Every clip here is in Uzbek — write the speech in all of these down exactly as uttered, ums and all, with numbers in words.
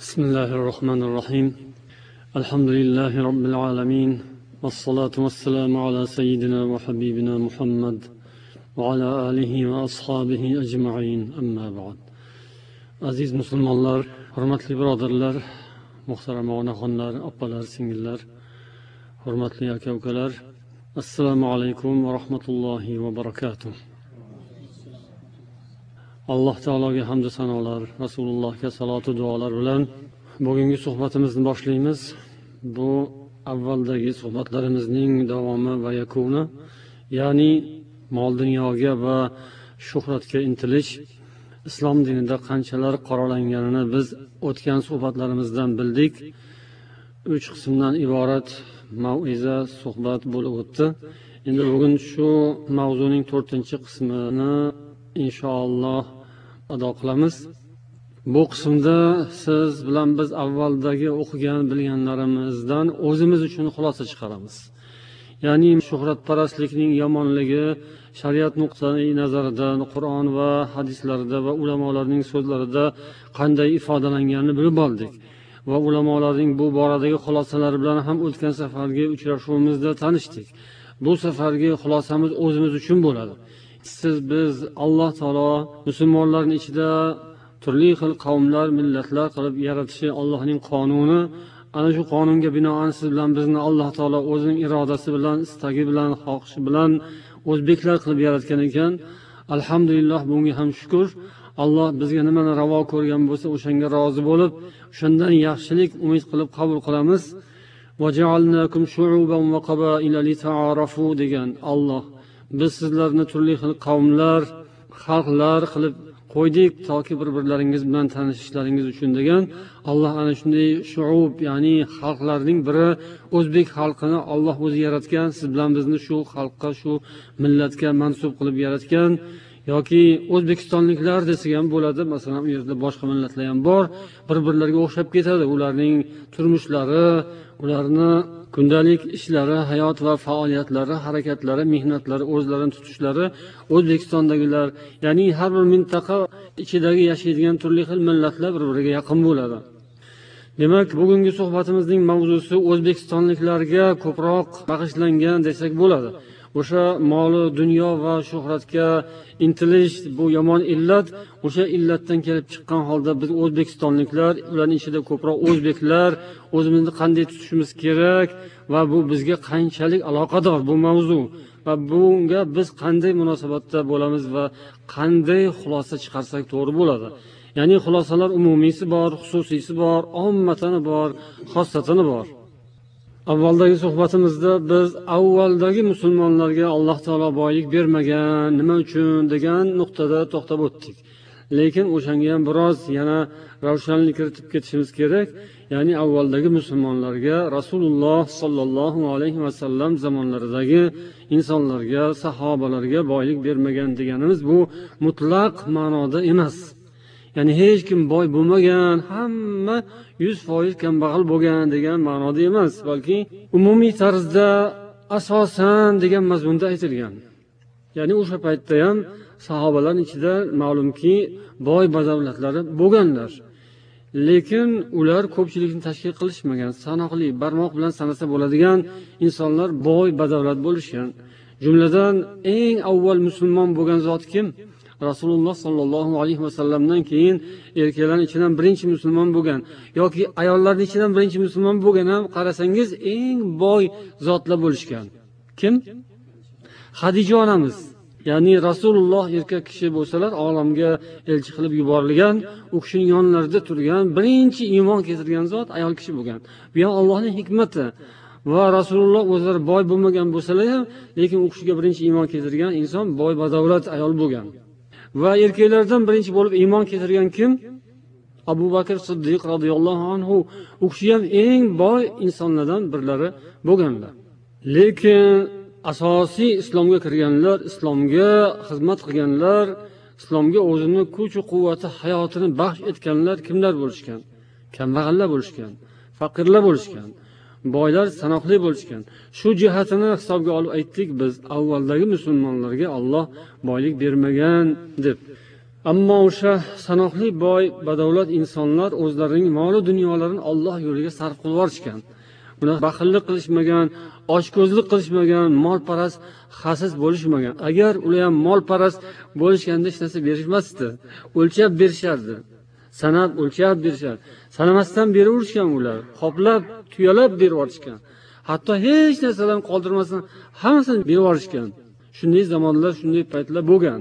بسم الله الرحمن الرحيم الحمد لله رب العالمين والصلاة والسلام على سيدنا وحبيبنا محمد وعلى آله وأصحابه أجمعين أما بعد عزيز مسلم الله حرمت برادر الله محترم onaxonlar, opalar, singillar, hurmatli aka-ukalar, assalomu alaykum va rahmatullohi va barakatuh. Alloh taologa hamd va sanolar, Rasulullohga salot va duolar bilan bugungi suhbatimizni boshlaymiz. Bu avvaldagi suhbatlarimizning davomi va yakuni, ya'ni mol dunyoga va shuhratga intilish islom dinida qanchalar qoralanganini biz o'tgan suhbatlarimizdan bildik. Uch qismdan iborat mau'iza suhbat bo'lib o'tdi. Endi bugun shu mavzuning to'rtinchi qismini inshaalloh ado qilamiz. Bu qismda siz bilan biz avvaldagi o'qigan bilganlarimizdan o'zimiz uchun xulosa chiqaramiz. Ya'ni shuhratparastlikning yomonligi shariat nuqtai nazaridan, Qur'on va hadislarda va ulamolarning so'zlarida qanday ifodalanganini bilib oldik. Va ulamolarning bu boradagi xulosalari bilan ham o'tgan safargi uchrashuvimizda tanishdik. Bu safargi xulosamiz o'zimiz uchun bo'ladi. Siz biz Alloh taolo musulmonlarning ichida turli xil qavmlar, millatlar qilib yaratishi Allohning qonuni. Ana shu qonunga binoan siz bilan bizni Alloh taolo o'zining irodasi bilan, istagi bilan, xohishi bilan o'zbeklar qilib yaratgan ekan. Alhamdulillah, bunga ham shukr. Alloh bizga nimani ravo ko'rgan bo'lsa, o'shanga rozi bo'lib, shundan yaxshilik umid qilib qabul qilamiz. Va ja'alnakum shu'uban va qabaila lita'arafu degan Alloh. Biz sizlarni turli xil qavmlar, xalqlar qilib qo'ydik, toki bir-birlaringiz bilan tanishishlaringiz uchun degan. Alloh ana shunday shu'ub, ya'ni xalqlarning biri o'zbek xalqini Alloh o'zi yaratgan. Siz bilan bizni shu xalqqa, shu millatga mansub qilib yaratgan. Yoki o'zbekistonliklar desak ham bo'ladi. Masalan, u yerda boshqa millatlar ham bor. Bir-birlariga o'xshab ketadi. Ularning turmushlari, ularni kundalik ishlari, hayot va faoliyatlari, harakatlari, mehnatlari, o'zlarini tutishlari O'zbekistondagilar, ya'ni har bir mintaqa ichidagi yashaydigan turli xil millatlar bir-biriga yaqin bo'ladi. Demak, bugungi suhbatimizning mavzusi o'zbekistonliklarga ko'proq bag'ishlangan desak bo'ladi. O'sha moli dunyo va shuhratga intilish, bu yomon illat, o'sha illatdan kelib chiqqan holda biz o'zbekistonliklar, ularning ichida ko'proq o'zbeklar, o'zimizni qanday tutishimiz kerak va bu bizga qanchalik aloqador bu mavzu va bunga biz qanday munosabatda bo'lamiz va qanday xulosa chiqarsak to'g'ri bo'ladi. Ya'ni xulosalar umumiysi bor, xususiysi bor, ommatani bor, xossatini bor. Avvaldagi suhbatimizda biz avvaldagi musulmonlarga Alloh taolo boylik bermagan, nima uchun degan nuqtada to'xtab o'tdik. Lekin o'shanga ham biroz yana ravshanlik kiritib ketishimiz kerak. Ya'ni avvaldagi musulmonlarga Rasululloh sollallohu alayhi vasallam zamonlaridagi insonlarga, sahobalarga boylik bermagan deganimiz bu mutlaq ma'noda emas. Ya'ni hech kim boy bo'lmagan, hamma yuz foiz kambag'al bo'lgan degan ma'noda emas, balki umumiy tarzda asosan degan mazmunda aytilgan. Ya'ni o'sha paytda ham sahobalar ichida ma'lumki boy badavlatlari bo'lganlar. Lekin ular ko'pchilikni tashkil qilishmagan, sanoqli, barmoq bilan sanasa bo'ladigan insonlar boy badavlat bo'lishgan. Jumladan eng avval musulmon bo'lgan zot kim? Rasululloh sollallohu alayhi vasallamdan keyin erkaklarning ichidan birinchi musulmon bo'lgan yoki ayollarning ichidan birinchi musulmon bo'lgan ham qarasangiz eng boy zotlar bo'lishgan. Kim? Xadija onamiz. Ya'ni Rasululloh erkak kishi bo'lsalar, olamga elchi qilib yuborilgan, u kishining yonlarida turgan birinchi iymon keltirgan zot ayol kishi bo'lgan. Bu ham Allohning hikmati. Va Rasululloh o'zlari boy bo'lmagan bo'lsalar ham, lekin u kishiga birinchi iymon keltirgan inson boy badavlat ayol bo'lgan. Va erkaklardan birinchi bo'lib iymon keltirgan kim? Abu Bakr Siddiq radhiyallohu anhu. U kishi ham eng boy insonlardan birlari bo'lganlar. Lekin asosiy islomga kirganlar, islomga xizmat qilganlar, islomga o'zini kuch va quvvati, hayotini baxsh etganlar kimlar bo'lishgan? Kambag'allar bo'lishgan, faqirlar bo'lishgan. Boylar sanoqli bo'lishgan. Shu jihatini hisobga olib aytdik biz avvaldagi musulmonlarga Alloh boylik bermagan deb. Ammo o'sha sanoqli boy badavlat insonlar o'zlarining mol dunyolarini Alloh yo'liga sarf qilib yuborishgan. Buni baxillik qilishmagan, ochko'zlik qilishmagan, molparast, xasis bo'lishmagan. Agar ular ham molparast bo'lishganda hech narsa berishmasdi. O'lchab berishardi. Sanab o'lchab berishar. Sanamasdan beraverishgan ular. Qoplab, tuyalab berib yuborishgan. Hatto hech narsadan qoldirmasdan hammasini berib yuborishgan. Shunday zamonlar, shunday paytlar bo'lgan.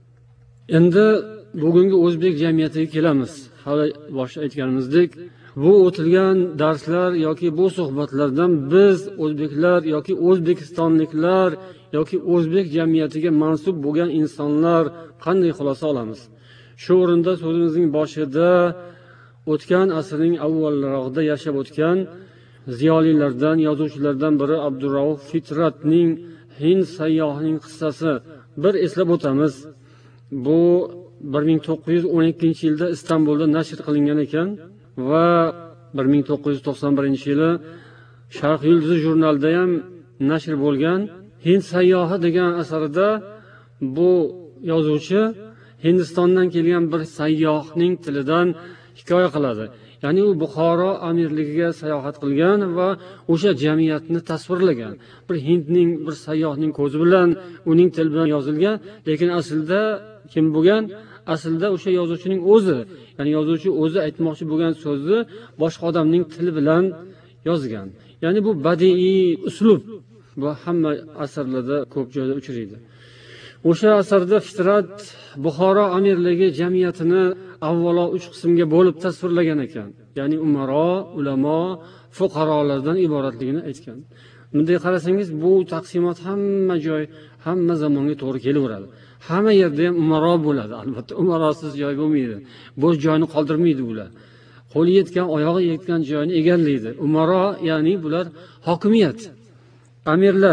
Endi bugungi o'zbek jamiyatiga kelamiz. Hali boshda aytganimizdek, bu o'tilgan darslar yoki bu suhbatlardan biz o'zbeklar yoki o'zbekistonliklar yoki o'zbek jamiyatiga mansub bo'lgan insonlar qanday xulosa olamiz? Shu o'rinda so'zimizning boshida o'tgan asrning avvallarida yashab o'tgan ziyolilardan, yozuvchilardan biri Abdurrauf Fitratning Hind sayyohining qissasi bir eslab o'tamiz. Bu bir ming to'qqiz yuz o'n ikkinchi yilda Istanbulda nashr qilingan ekan va bir ming to'qqiz yuz to'qson birinchi yili Sharq yulduzi jurnalida ham nashr bo'lgan. Hind sayyohi degan asarida bu yozuvchi Hindistondan kelgan bir sayyohning tilidan hikoya qiladi. Ya'ni u Buxoro amirligiga sayohat qilgan va o'sha jamiyatni tasvirlagan. Bir Hindning, bir sayyohning ko'zi bilan uning tili bilan yozilgan, lekin aslida kim bo'lgan? Aslida o'sha yozuvchining o'zi, ya'ni yozuvchi o'zi aytmoqchi bo'lgan so'zni boshqa odamning tili bilan yozgan. Ya'ni bu badiiy uslub. Bu hamma asarlarda ko'p joyda uchraydi. O'sha asarda Fitrat Buxoro amirligi jamiyatini avvalo uch qismga bo'lib tasvirlagan ekan. Ya'ni umaro, ulamo, fuqarolardan iboratligini aytgan. Bunday qarasangiz bu taqsimot hamma joy, hamma zamonga to'g'ri kelaveradi. Hamma yerda ham umaro bo'ladi, albatta. Umarosiz joy bo'lmaydi. Bo'sh joyni qoldirmaydi ular. Qo'li yetgan, oyog'i yetgan joyni egallaydi. Umaro, ya'ni bular hokimiyat. Amirlar.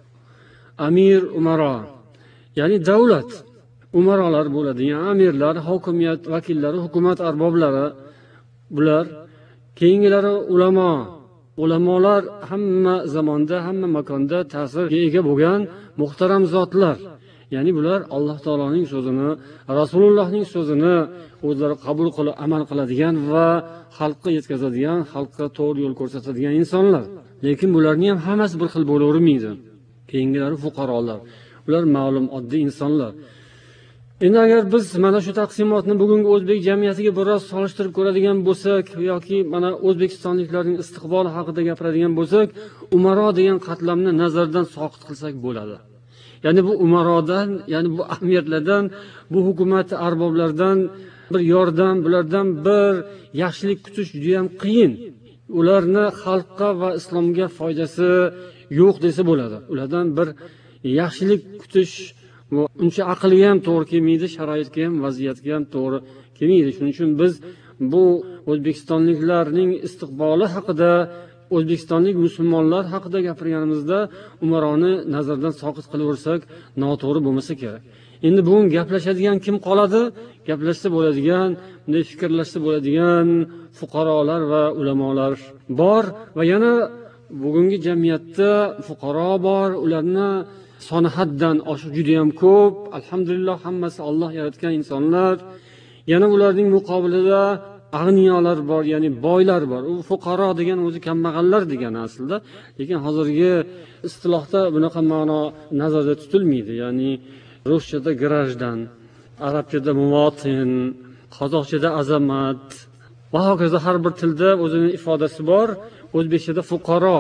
Amir, umaro. Ya'ni davlat. Umarolar bo'ladi. Ya'ni amirlar, hokimiyat vakillari, hukumat arboblari bular. Keyingilari ulamo. Ulamolar hamma zamonda, hamma makonda ta'sirga ega bo'lgan muhtaram zotlar. Ya'ni bular Alloh taoloning so'zini, Rasulullohning so'zini o'zlari qabul qilib amal qiladigan va xalqqa yetkazadigan, xalqqa to'g'ri yo'l ko'rsatadigan insonlar. Lekin bularning ham hammasi bir xil bo'lavermaydi. Keyingilari fuqarolar. Ular ma'lum oddiy insonlar. Endi agar biz mana shu taqsimotni bugungi o'zbek jamiyatiga biroz solishtirib ko'radigan bo'lsak yoki mana o'zbekistonliklarning istiqboli haqida gapiradigan bo'lsak, umaro degan qatlamni nazardan soqit qilsak bo'ladi. Ya'ni bu umarodan, ya'ni bu amirlardan, bu hukumat arboblardan bir yordam, bulardan bir yaxshilik kutish juda ham qiyin. Ularni xalqqa va islomga foydasi yo'q desa bo'ladi. Ulardan bir yaxshilik kutish uncha aqlga ham to'g'ri kelmaydi, sharoitga ham, vaziyatga ham to'g'ri kelmaydi. Shuning uchun biz bu o'zbekistonliklarning istiqboli haqida, o'zbekistonlik musulmonlar haqida gapirganimizda umaroni nazardan soqit qilaversak noto'g'ri bo'lmasa kerak. Endi bugun gaplashadigan kim qoladi? Gaplashsa bo'ladigan, bunday fikrlashsa bo'ladigan fuqarolar va ulamolar bor va yana bugungi jamiyatda fuqaro bor, ularni soni haddan oshib juda ham ko'p. Alhamdulillah, hammasi Alloh yaratgan insonlar. Yana ularning muqobilida ag'niyolar bor, ya'ni boylar bor. U fuqaro degan o'zi kambag'allar degani aslida. Lekin hozirgi istilohda bunaqa ma'no nazarda tutilmaydi. Ya'ni ruschada grajdan, arabchada muvotin, qozoqchada azamat va hokazo har bir tilda o'zining ifodasi bor. O'zbekchada fuqaro.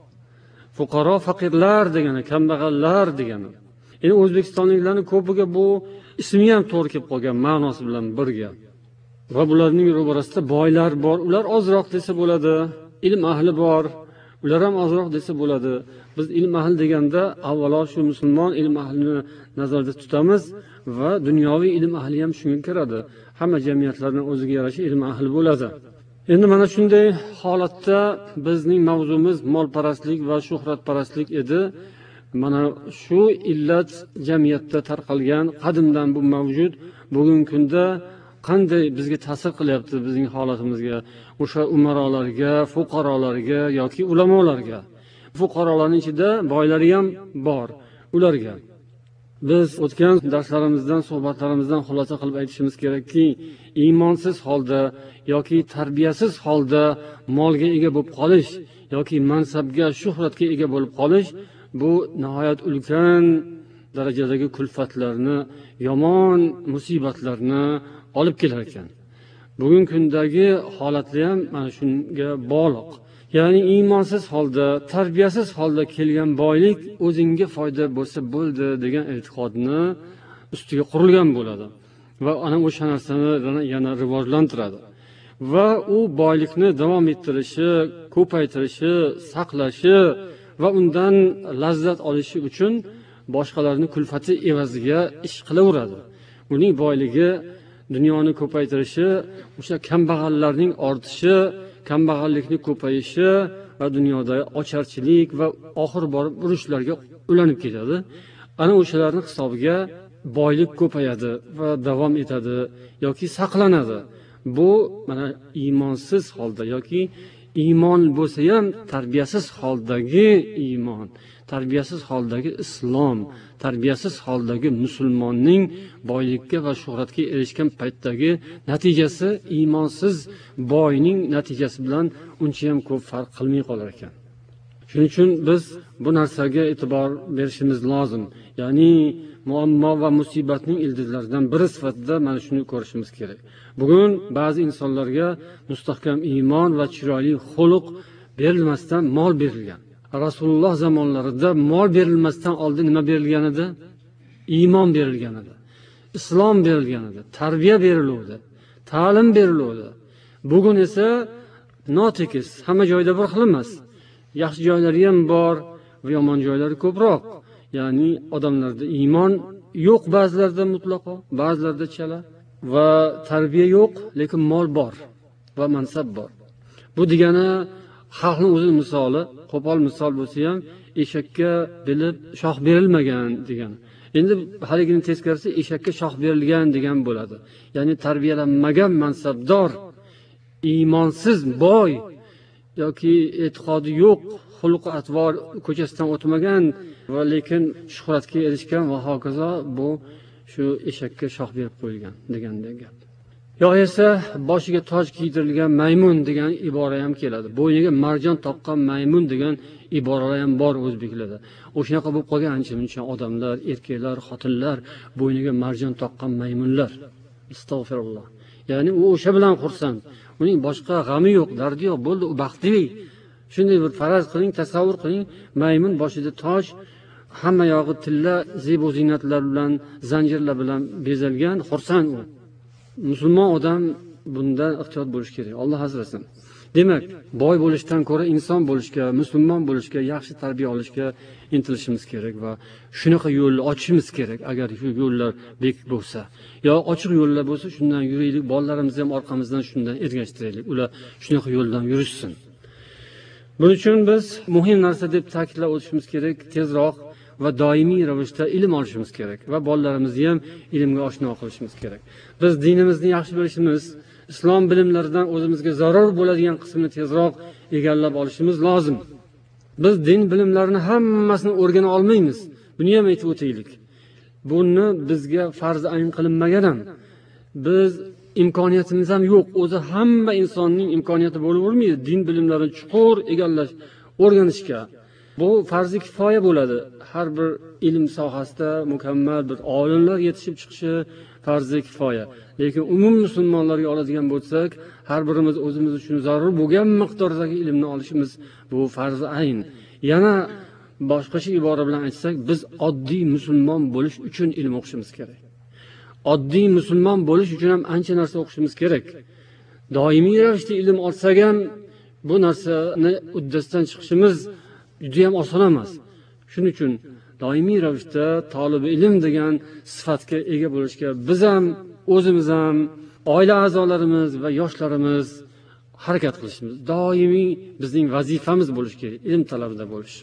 Fuqaro faqirlar degani, kambag'allar degani. Endi o'zbekistonliklarning ko'piga bu ismi ham to'g'ri kelib qolgan ma'nosi bilan birga. Va bularning ro'barasida boylar bor, ular ozroq desa bo'ladi. Ilm ahli bor, ular ham ozroq desa bo'ladi. Biz ilm ahli deganda avvalo shu musulmon ilm ahlini nazarda tutamiz va dunyoviy ilm ahli ham shunga kiradi. Hamma jamiyatlarning o'ziga yarasha ilm ahli bo'ladi. Endi mana shunday holatda bizning mavzumiz molparastlik va shuhratparastlik edi. Mana shu illat jamiyatda tarqalgan, qadimdan bu mavjud, bugungi kunda qanday bizga ta'sir qilyapti bizning holatimizga, o'sha umarolarga, fuqarolarga yoki ulamolarga. Fuqarolarning ichida boylari ham bor, ularga. biz o'tgan darslarimizdan, suhbatlarimizdan xulosa qilib aytishimiz kerakki, iymonsiz holda yoki tarbiyasiz holda molga ega bo'lib qolish yoki mansabga, shuhratga ega bo'lib qolish bu nihoyat ulkan darajadagi kulfatlarni, yomon musibatlarni olib kelar ekan. Bugungi kundagi holatlar ham mana shunga bog'liq. Ya'ni iymonsiz holda, tarbiyasiz holda kelgan boylik o'zingga foyda bo'lsa bo'ldi degan e'tiqodni ustiga qurilgan bo'ladi va ana o'sha narsani yana rivojlantiradi va u boylikni davom ettirishi, ko'paytirishi, saqlashi va undan lazzat olishi uchun boshqalarning kulfati evaziga ish qilaveradi. Uning boyligi, dunyoni ko'paytirishi, o'sha kambag'allarning ortishi, kambag'allikni ko'payishi va dunyoda ocharchilik va oxir borib urushlarga ulanib ketadi. Ana o'shalarning hisobiga boylik ko'payadi va davom etadi yoki saqlanadi. Bu mana iymonsiz holda yoki iymon bo'lsa ham tarbiyasiz holdagi iymon, tarbiyasiz holdagi islom, tarbiyasiz holdagi musulmonning boylikka va shuhratga erishgan paytdagi natijasi iymonsiz boyning natijasi bilan uncha ham ko'p farq qilmay qolar ekan. Shuning uchun biz bu narsaga e'tibor berishimiz lozim. Ya'ni muammo va musibatning ildizlaridan biri sifatida mana shuni ko'rishimiz kerak. Bugun ba'zi insonlarga mustahkam iymon va chiroyli xuluq berilmasdan mol berilgan. Rasululloh zamonlarida mol berilmasdan oldin nima berilgan edi? Iymon berilgan edi. Islom berilgan edi. Tarbiya beriluvdi. Ta'lim beriluvdi. Bugun esa notekis, hamma joyda bir xil emas. Yaxshi joylari ham bor va yomon joylari ko'proq. Ya'ni odamlarda iymon yo'q, ba'zilarda mutlaqo, ba'zilarda chala va tarbiya yo'q, lekin mol bor va mansab bor. Bu degani xalqning o'zi misoli, qo'pol misol bo'lsa ham eshakka bilib shox berilmagan degan. Endi haligini teskarisi eshakka shox berilgan degan bo'ladi. Ya'ni tarbiyalanmagan mansabdor, iymonsiz boy yoki e'tiqodi yo'q, xulq atvor ko'chasidan o'tmagan va lekin shuhratga erishgan va hokazo bu shu eshakka shox berib qo'yilgan degandek gap. Yo esa boshiga toj kiydirilgan maymun degan ibora ham keladi. Bo'yniga marjon taqqan maymun degan iboralar ham bor o'zbeklarda. O'shanaqa bo'lib qolgan ancha-muncha odamlar, erkaklar, xotinlar bo'yniga marjon taqqan maymunlar. Astag'firulloh. Ya'ni u o'sha bilan xursand. Uning boshqa g'ami yo'q, dardi yo'q, bo'ldi, u baxtli. Shunday bir faraz qiling, tasavvur qiling, maymun boshida toj, hamma yog'i tilla, zebo ziynatlar bilan, zanjirlar bilan bezalgan, xursand u. Musulmon odam bundan ehtiyot bo'lish kerak. Alloh asrasin. Demak, boy bo'lishdan ko'ra inson bo'lishga, musulmon bo'lishga, yaxshi tarbiya olishga intilishimiz kerak va shunaqa yo'lni ochishimiz kerak. Agar shu yo'llar bekik bo'lsa, yo ochiq yo'llar bo'lsa, shundan yuraylik, bolalarimizni ham orqamizdan shundan ergashtiraylik. Ular shunaqa yo'ldan yurishsin. Buning uchun biz muhim narsa deb ta'kidlab o'tishimiz kerak, tezroq va doimiy ravishda ilm olishimiz kerak va bolalarimizni ham ilmga oshno qilishimiz kerak. Biz dinimizni yaxshi bilishimiz, islom bilimlaridan o'zimizga zarar bo'ladigan qismini tezroq egallab olishimiz lozim. Biz din bilimlarini hammasini o'rgana olmaymiz. Buni ham aytib o'taylik. Buni bizga farz ayn qilinmagan ham. Biz imkoniyatimiz ham yo'q. O'zi hamma insonning imkoniyati bo'lavermaydi din bilimlarini chuqur egallash, o'rganishga. Bu farzi kifoya bo'ladi. Har bir ilm sohasida mukammal bir olimlar yetishib chiqishi farzi kifoya. Lekin umum musulmonlarga oladigan bo'lsak, har birimiz o'zimiz uchun zarur bo'lgan miqdordagi ilmni olishimiz bu farzi ayn. Yana boshqacha ibora bilan aytsak, biz oddiy musulmon bo'lish uchun ilm o'qishimiz kerak. Oddiy musulmon bo'lish uchun ham ancha narsa o'qishimiz kerak. Doimiy ravishda ilm olsak ham bu narsani uddasidan chiqishimiz juda ham oson emas. Shuning uchun doimiy ravishda talab ilm degan sifatga ega bo'lishga biz ham, o'zimiz ham, oila a'zolarimiz va yoshlarimiz harakat qilishimiz doimiy bizning vazifamiz bo'lishi kerak, ilm talabida bo'lish.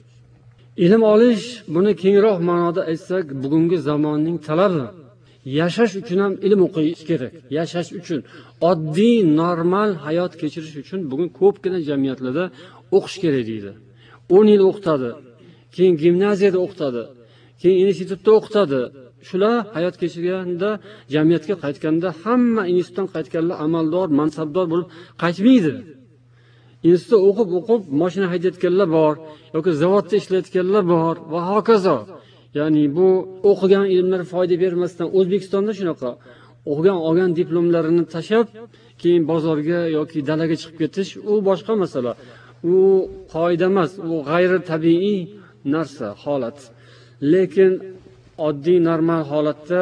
Ilm olish, buni kengroq ma'noda aytsak, bugungi zamonning talabi. Yashash uchun ham ilm o'qish kerak. Yashash uchun, oddiy, normal hayot kechirish uchun bugun ko'pgina jamiyatlarda o'qish kerak deydi. o'n yil o'qitadi, keyin gimnaziyada o'qitadi, keyin institutda o'qitadi. Shular hayot kechirganda, jamiyatga qaytganda hamma institutdan qaytganlar amaldor, mansabdor bo'lib qaytmaydi. Institutda o'qib o'qib mashina haydayotganlar bor yoki zavodda ishlayotganlar bor va hokazo. Ya'ni bu o'qigan ilmlar foyda bermasdan O'zbekistonda shunaqa o'qigan olgan diplomlarini tashab, keyin bozorga yoki dalaga chiqib ketish u boshqa masala. U qoida emas, u g'ayri tabiiy narsa, holat. Lekin oddiy normal holatda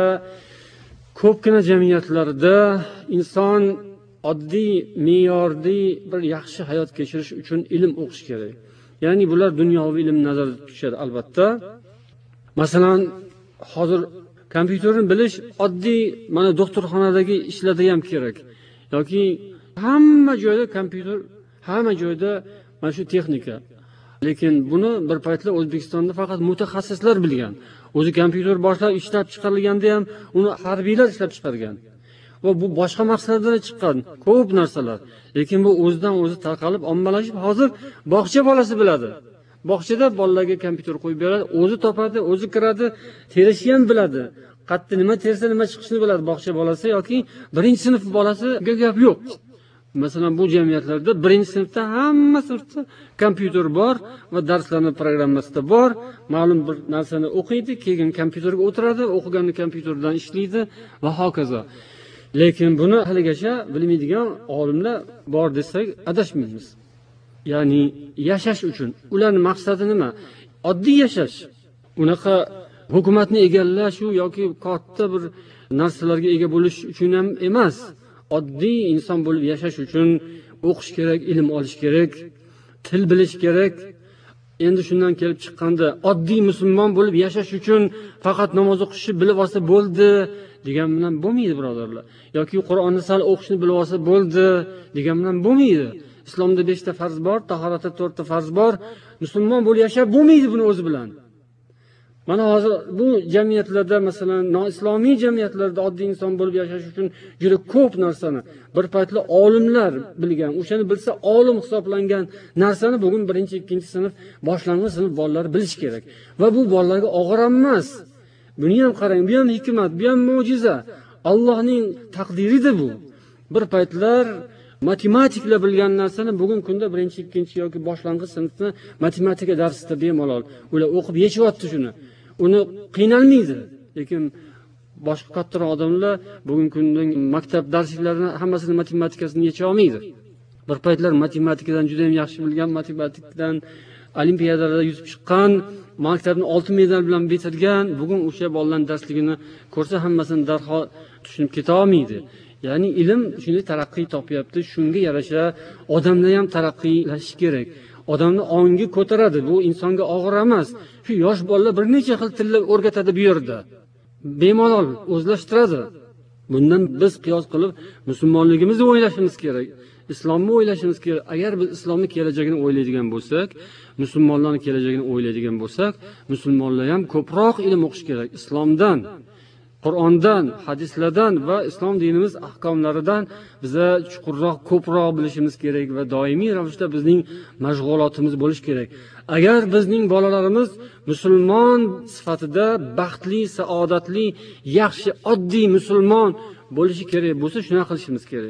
ko'pgina jamiyatlarda inson oddiy me'yorli bir yaxshi hayot kechirish uchun ilm o'qish kerak. Ya'ni bular dunyoviy ilm nazarda tutishadi albatta. Masalan, hozir kompyuterni bilish oddiy mana doktorxonadagi ishlarda ham kerak. Yoki hamma joyda kompyuter, hamma joyda mana shu texnika. Lekin buni bir paytlar O'zbekistonda faqat mutaxassislar bilgan. O'zi kompyuter boshlab ishlab chiqarilganda ham uni harbiylar ishlab chiqargan. Va bu boshqa maqsadlarda chiqqan ko'p narsalar. Lekin bu o'zidan o'zi tarqalib, ommalashib, hozir bog'cha bolasi biladi. Bog'chada bolalarga kompyuter qo'yib beradi, o'zi topadi, o'zi kiradi, terishni ham biladi. Qatdi nima tersa nima chiqishini biladi bog'cha bolasi yoki birinchi sinf bolasiga gap yo'q. Masalan, bu jamiyatlarda birinchi sinfda hamma sinfda kompyuter bor va darslarning programmasida bor. Ma'lum bir narsani o'qiydi, keyin kompyuterga o'tiradi, o'qiganini kompyuterdan ishlaydi va hokazo. Lekin buni haligacha bilmaydigan olimlar bor desak adashmaymiz. Ya'ni yashash uchun ularning maqsadi nima? Oddiy yashash. Unaqa hukumatni egallash yoki katta bir narsalarga ega bo'lish uchun ham emas. Oddiy inson bo'lib yashash uchun o'qish kerak, ilm olish kerak, til bilish kerak. Endi shundan kelib chiqqanda oddiy musulmon bo'lib yashash uchun faqat namoz o'qishni bilib olsa bo'ldi degan bilan bo'lmaydi, birodarlar. Yoki Qur'onni sal o'qishni bilib olsa bo'ldi degan bilan bo'lmaydi. Islomda beshta farz bor, tahoratda to'rtta farz bor. Musulmon bo'lib yashab bo'lmaydi buni o'zi bilan. Mana hozir bu jamiyatlarda, masalan, noislomiy jamiyatlarda oddiy inson bo'lib yashash uchun juda ko'p narsani bir paytlar olimlar bilgan, o'shani bilsa olim hisoblangan narsani bugun birinchi, ikkinchi sinf, boshlang'ich sinf bolalari bilish kerak. Va bu bolalarga og'ir emas. Buni ham qarang, bu ham hikmat, bu ham mo'jiza. Allohning taqdiridir bu. Bir paytlar matematiklar bilgan narsani bugun kunda birinchi, ikkinchi yoki boshlang'ich sinfni matematika darsida bemalol ular o'qib yechyapti shuni. Uni qiynalmaydi. Lekin boshqa kattaroq odamlar bugungi kunda maktab darslarini hammasini matematikasini yecha olmaydi. Bir paytlar matematikadan juda ham yaxshi bilgan, matematikdan olimpiadalarda yutib chiqqan, maktabni oltin medal bilan bitirgan, bugun o'sha bolalarning darsligini ko'rsa hammasini darhol tushunib keta olmaydi. Ya'ni ilm shunday taraqqiy topyapti, shunga yarasha odamlar ham taraqqiylash kerak. Odamni ongi ko'taradi, bu insonga og'ir emas. Shu yosh bolalar bir necha xil tillar o'rgatadi bu yerda. Bemalol o'zlashtiradi. Bundan biz qiyos qilib musulmonligimizni o'ylashimiz kerak. Islomni o'ylashimiz kerak. Agar biz islomning kelajagini o'ylaydigan bo'lsak, musulmonlarning kelajagini o'ylaydigan bo'lsak, musulmonlar ham ko'proq ilm o'qish kerak. Islomdan, Qur'ondan, hadislardan va islom dinimiz ahkomlaridan biza chuqurroq, ko'proq bilishimiz kerak va doimiy ravishda bizning mashg'ulotimiz bo'lish kerak. Agar bizning bolalarimiz musulmon sifatida baxtli, saodatli, yaxshi, oddiy musulmon bo'lishi kerak bo'lsa, shuna qilishimiz kerak.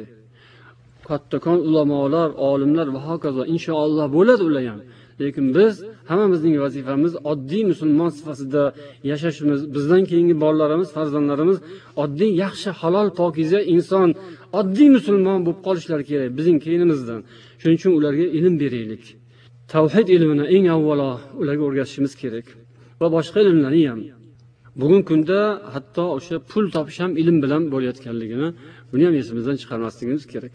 Kattakon ulamolar, olimlar va hokazo inshaalloh bo'ladi ular ham. Lekin biz hammamizning vazifamiz oddiy musulmon sifatida yashashimiz. Bizdan keyingi bolalarimiz, farzandlarimiz oddiy, yaxshi, halol, pokiza inson, oddiy musulmon bo'lib qolishlari kerak bizning keyinimizdan. Shuning uchun ularga ilm beraylik. Tavhid ilmini eng avvalo ularga o'rgatishimiz kerak va boshqa ilmlarni ham. Bugungi kunda hatto o'sha pul topish ham ilm bilan bo'layotganligini buni ham esimizdan chiqarmasligimiz kerak.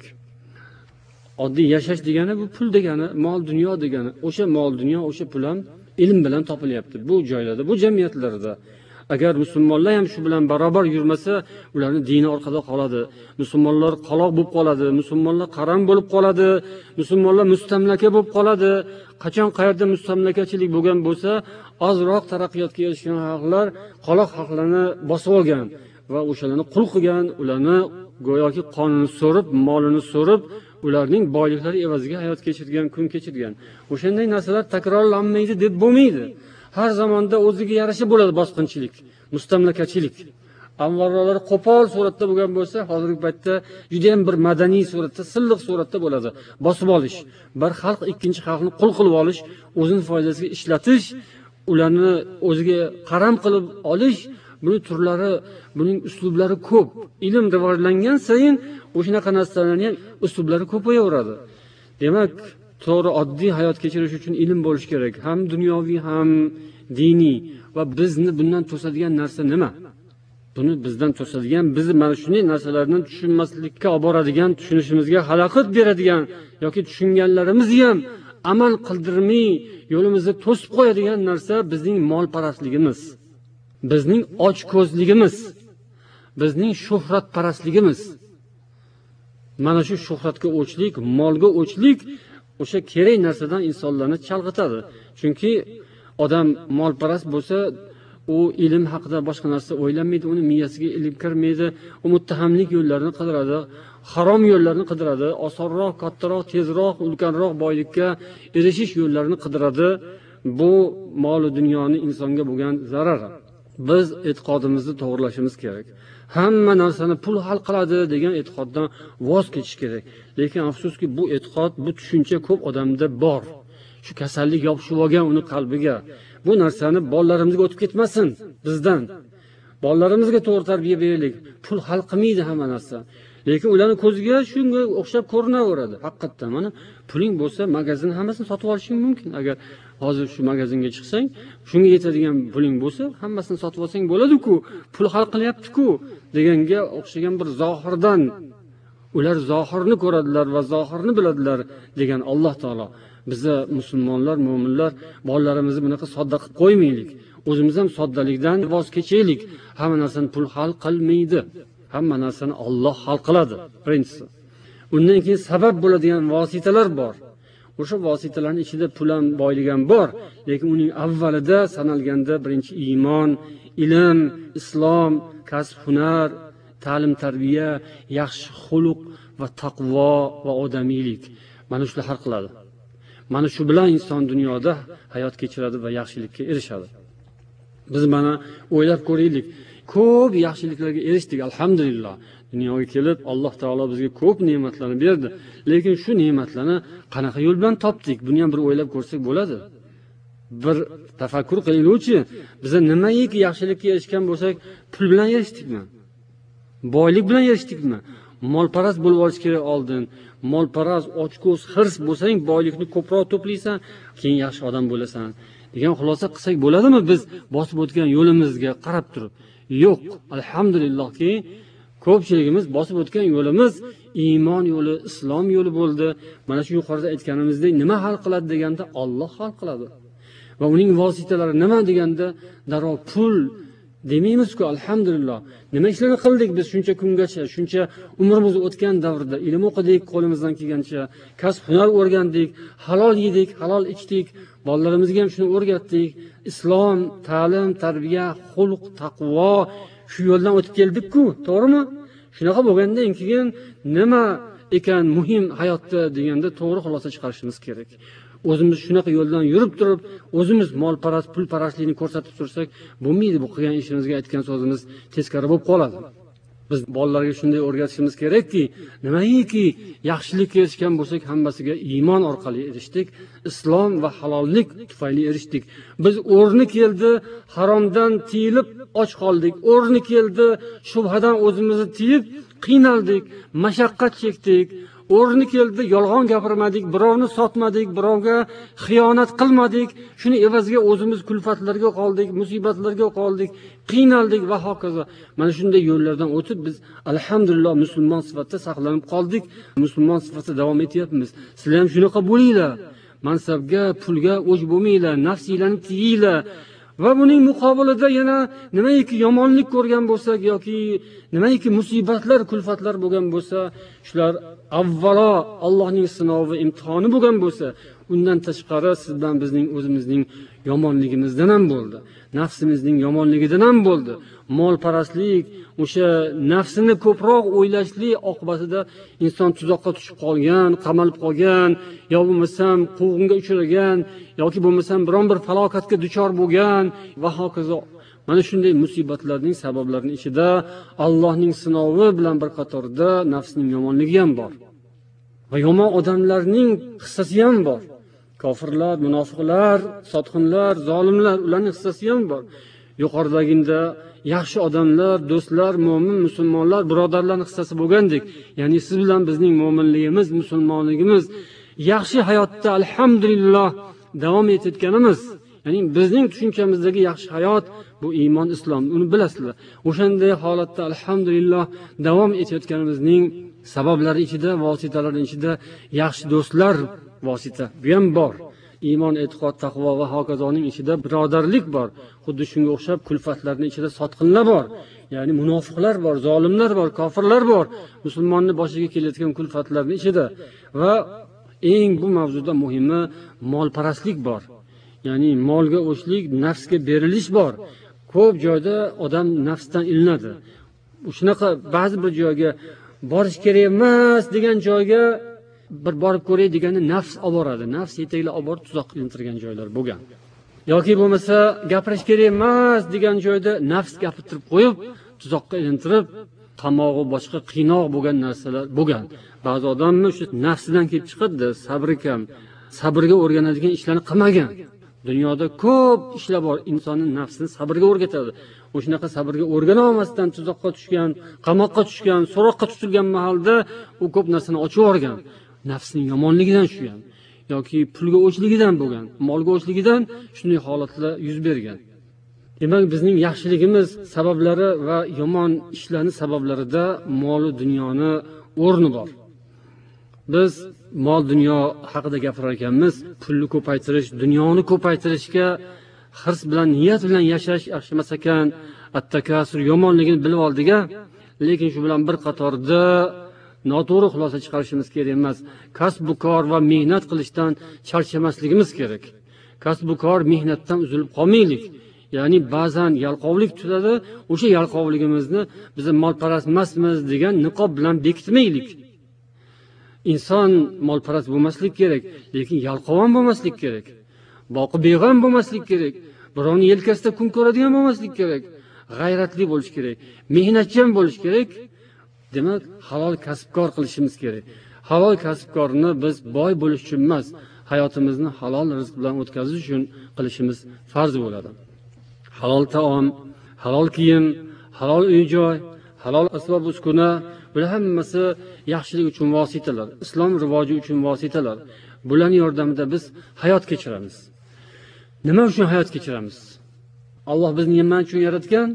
Oddiy yashash degani bu pul degani, mol dunyo degani. O'sha mol dunyo, o'sha pul ham ilm bilan topilyapti bu joylarda, bu jamiyatlarda. Agar musulmonlar ham shu bilan barobar yurmasa, ularning dini orqada qoladi. Musulmonlar qaloq bo'lib qoladi, musulmonlar qaram bo'lib qoladi, musulmonlar mustamlaka bo'lib qoladi. Qachon qayerda mustamlakachilik bo'lgan bo'lsa, ozroq taraqqiyotga erishgan xalqlar qaloq xalqlarni bosib olgan va o'shalarni qul qilgan, ularni go'yoki qonini so'rib, molini so'rib, ularning boyliklari evaziga hayot kechirgan, kun kechirgan. O'shanday narsalar takrorlanmaydi deb bo'lmaydi. har zamonda o'ziga yarasha bo'ladi bosqinchilik, mustamlakachilik. Avvalroq qo'pol suratda bo'lgan bo'lsa, hozirgi paytda juda ham bir madaniy suratda, silliq suratda bo'ladi. Bosib olish, bir xalq ikkinchi xalqni qul qilib olish, o'zini foydasiga ishlatish, ularni o'ziga qaram qilib olish, buning turlari, buning uslublari ko'p. Ilm rivojlangan sayin o'shanaqa narsalarning ham uslublari ko'payaveradi. Demak, to'g'ri oddiy hayot kechirish uchun ilm bo'lish kerak, ham dunyoviy ham diniy. Va bizni bundan to'sadigan narsa nima? Buni bizdan to'sadigan, bizni mana shunday narsalarni tushunmaslikka olib boradigan, tushunishimizga xalaqit beradigan yoki tushunganlarimizni ham amal qildirmay yo'limizni to'sib qo'yadigan narsa bizning molparastligimiz, bizning ochko'zligimiz, bizning shuhratparastligimiz. Mana shu shuhratga o'chlik, molga o'chlik o'sha kerak narsadan insonlarni chalg'itadi. Chunki odam molparast bo'lsa, u ilm haqida boshqa narsa o'ylamaydi, uni miyasiga ilm kirmaydi, u muttahamlik yo'llarini qidiradi, harom yo'llarni qidiradi, osonroq, kattaroq, tezroq, ulkanroq boylikka erishish yo'llarini qidiradi. Bu mol dunyoni insonga bo'lgan zarari. Biz e'tiqodimizni to'g'rilashimiz kerak. Hamma narsani pul hal qiladi degan e'tiqoddan voz kechish kerak. Lekin afsuski bu e'tiqod, bu tushuncha ko'p odamda bor. Shu kasallik yopishib olgan uni qalbiga. Bu narsani bolalarimizga o'tib ketmasin bizdan. Bolalarimizga to'g'ri tarbiya beraylik. Pul hal qilmaydi hamma narsa. Lekin ularning ko'ziga shunga o'xshab ko'rinaveradi. Haqiqatan mana puling bo'lsa, magazin hammasini sotib olishing mumkin. Agar hozir shu magazinga chiqsang, shunga yetadigan puling bo'lsa, hammasini sotib olsang bo'ladi-ku, pul hal qilyapti-ku deganga o'xshagan bir zohirdan, ular zohirni ko'radilar va zohirni biladilar degan Alloh taolo. Biza musulmonlar, mo'minlar bolalarimizni bunaqa sodda qilib qo'ymaylik. O'zimiz ham soddalikdan voz kechaylik. Hamma narsani pul hal qilmaydi. Hamma narsani Alloh hal qiladi. Birinchisi. Undan keyin sabab bo'ladigan vositalar bor. O'sha vositalarning ichida pul ham, boylik ham bor, lekin uning avvalida sanalganda birinchi iymon, ilm, islom, kasb, hunar, ta'lim, tarbiya, yaxshi xuluq va taqvo va odamiylik. Mana shular hal qiladi. Mana shu bilan inson dunyoda hayot kechiradi va yaxshilikka erishadi. Biz mana o'ylab ko'raylik. Ko'p yaxshiliklarga erishdik, alhamdulillah. Dunyoga kelib Alloh taolo bizga ko'p ne'matlarni berdi. Lekin shu ne'matlarni qanaqa yo'l bilan topdik? Buni ham bir o'ylab ko'rsak bo'ladi. Bir tafakkur qilaylikchi, biz nimaiki yaxshilikka erishgan bo'lsak, pul bilan erishdikmi? Boylik bilan erishdikmi? Molparast bo'lib olish kerak oldin. Molparast, ochko'z, hirs bo'lsang, boylikni ko'proq to'playsan, keyin yaxshi odam bo'lasan. degan xulosa qilsak bo'ladimi biz bosib o'tgan yo'limizga qarab turib? Yo'q, alhamdulillahki ko'pchiligimiz bosib o'tgan yo'limiz iymon yo'li, islom yo'li bo'ldi. Mana shu yuqorida aytganimizdek, nima hal qiladi deganda Alloh hal qiladi. Va uning vositalari nima deganda darrov pul demaymiz-ku, alhamdulillah. Nima ishlarni qildik biz shuncha kungacha, shuncha umrimiz o'tgan davrda, ilm o'qidik, qo'limizdan kelgancha, kasb hunar o'rgandik, halol yedik, halol ichdik, bolalarimizga ham shuni o'rgatdik. Islom, ta'lim, tarbiya, xulq, taqvo shu yo'ldan o'tib keldik-ku, to'g'rimi? Shunaqa bo'lgandan keyin nima ekan muhim hayotda deganda to'g'ri xulosa chiqarishimiz kerak. O'zimiz shunaqa yo'ldan yurib turib, o'zimiz molparast, pulparastlikni ko'rsatib tursak, bo'lmaydi. Bu qilgan ishimizga aytgan so'zimiz teskari bo'lib qoladi. Biz bolalarga shunday o'rgatishimiz kerakki, nimaiki yaxshilikka erishgan bo'lsak, hammasiga iymon orqali erishdik, islom va halollik tufayli erishdik. Biz o'rni keldi haromdan tiyilib och qoldik, o'rni keldi shubhadan o'zimizni tiyib qiynaldik, mashaqqat chekdik. O'rni keldi yolg'on gapirmadik, birovni sotmadik, birovga xiyonat qilmadik. Shuni evaziga o'zimiz kulfatlarga qoldik, musibatlarga qoldik, qiynaldik va hokazo. Mana shunday yo'llardan o'tib biz alhamdulillah musulmon sifatida saqlanib qoldik. Musulmon sifatida davom etyapmiz. Sizlar ham shunaqa bo'linglar. Mansabga, pulga o'ch bo'lmanglar, nafsinglarni tiyinglar. Va buning muqobilida yana nimaiki yomonlik ko'rgan bo'lsak yoki nimaiki musibatlar, kulfatlar bo'lgan bo'lsa, shular avvalo Allohning sinovi, imtihoni bo'lgan bo'lsa, Undan tashqari siz bilan bizning o'zimizning yomonligimizdan ham bo'ldi. Nafsimizning yomonligidan ham bo'ldi. Molparastlik, o'sha nafsini ko'proq o'ylashlik oqibatida inson tuzoqqa tushib qolgan, qamalib qolgan, yo bo'lmasam quvg'inga uchragan, yoki bo'lmasam biron bir falokatga duchor bo'lgan va hokazo. Mana shunday musibatlarning sabablarining ichida Allohning sinovi bilan bir qatorda nafsning yomonligi ham bor. Va yomon odamlarning hissasi ham bor. Kofirlar, munofiqlar, sotxinlar, zolimlar, ularning hissasi ham bor. Yuqoridaginda yaxshi odamlar, do'stlar, mo'min, musulmonlar, birodarlarning hissasi bo'lgandek, ya'ni siz bilan bizning mo'minligimiz, musulmonligimiz, yaxshi hayotda alhamdulillah davom etayotganimiz, ya'ni bizning tushunchamizdagi yaxshi hayot bu iymon, islom, uni bilasizlar. O'shanday holatda alhamdulillah davom etayotganimizning sabablari ichida, vositalari ichida yaxshi do'stlar vosita bu ham bor. Iymon, e'tiqod, taqvo va hokazoning ichida birodarlik bor. Xuddi shunga o'xshab kulfatlarning ichida sotqinlar bor. Ya'ni munofiqlar bor, zolimlar bor, kofirlar bor. Musulmonning boshiga kelayotgan kulfatlarning ichida va eng bu mavzuda muhimi molparastlik bor. Ya'ni molga o'chlik, nafsga berilish bor. Ko'p joyda odam nafsdan ilinadi. Shunaqa ba'zi bir joyga borish kerak emas degan joyga bir borib ko'ray degani nafs olib boradi. Nafs yetaklab olib borib tuzoqqa ilintirgan joylar bo'lgan. Yoki bo'lmasa gapirish kerak emas degan joyda nafs gapirtirib qo'yib, tuzoqqa ilintirib, qamog'i boshqa qiynoq bo'lgan narsalar bo'lgan. Ba'zi odamni shu nafsidan kelib chiqadi, sabri kam, sabrga o'rganadigan ishlarni qilmagan. Dunyoda ko'p ishlar bor, insonning nafsini sabrga o'rgatadi. O'shanaqa sabrga o'rgana olmasdan tuzoqqa tushgan, qamoqqa tushgan, so'roqqa tutilgan mahalda u ko'p narsani ochib yuborgan. Nafsning yomonligidan shu ham yoki pulga o'chligidan bo'lgan, molga o'chligidan shunday holatlar yuz bergan. Demak, bizning yaxshiligimiz sabablari va yomon ishlarning sabablarida mol va dunyoni o'rni bor. Biz mol dunyo haqida gapirar ekanmiz, pulni ko'paytirish, dunyoni ko'paytirishga hirs bilan, niyat bilan yashash yaxshi emas ekan, at-takasur yomonligini bilib oldik-a, lekin shu bilan bir qatorda noto'g'ri xulosa chiqarishimiz kerak emas. Kasb kor va mehnat qilishdan charchamasligimiz kerak. Kasb kor, mehnatdan uzilib qolmaylik. Ya'ni ba'zan yalqovlik tutadi, o'sha yalqovligimizni biz molparast emasmiz degan niqob bilan bekitmaylik. Inson molparast bo'lmaslik kerak, lekin yalqov ham bo'lmaslik kerak. Boqib beg'am bo'lmaslik kerak. Birovning yelkasida kun ko'radigan bo'lmaslik kerak. G'ayratli bo'lish kerak, mehnatchan bo'lish kerak. Demak, halol kasbkor qilishimiz kerak. Halol kasbkorni biz boy bo'lish uchun emas, hayotimizni halol rizq bilan o'tkazish uchun qilishimiz farz bo'ladi. Halol taom, halol kiyim, halol uy-joy, halol asbob uskuna, bular hammasi yaxshilik uchun vositalar, islom rivoji uchun vositalar. Bularning yordamida biz hayot kechiramiz. Nima uchun hayot kechiramiz? Alloh bizni nima uchun yaratgan?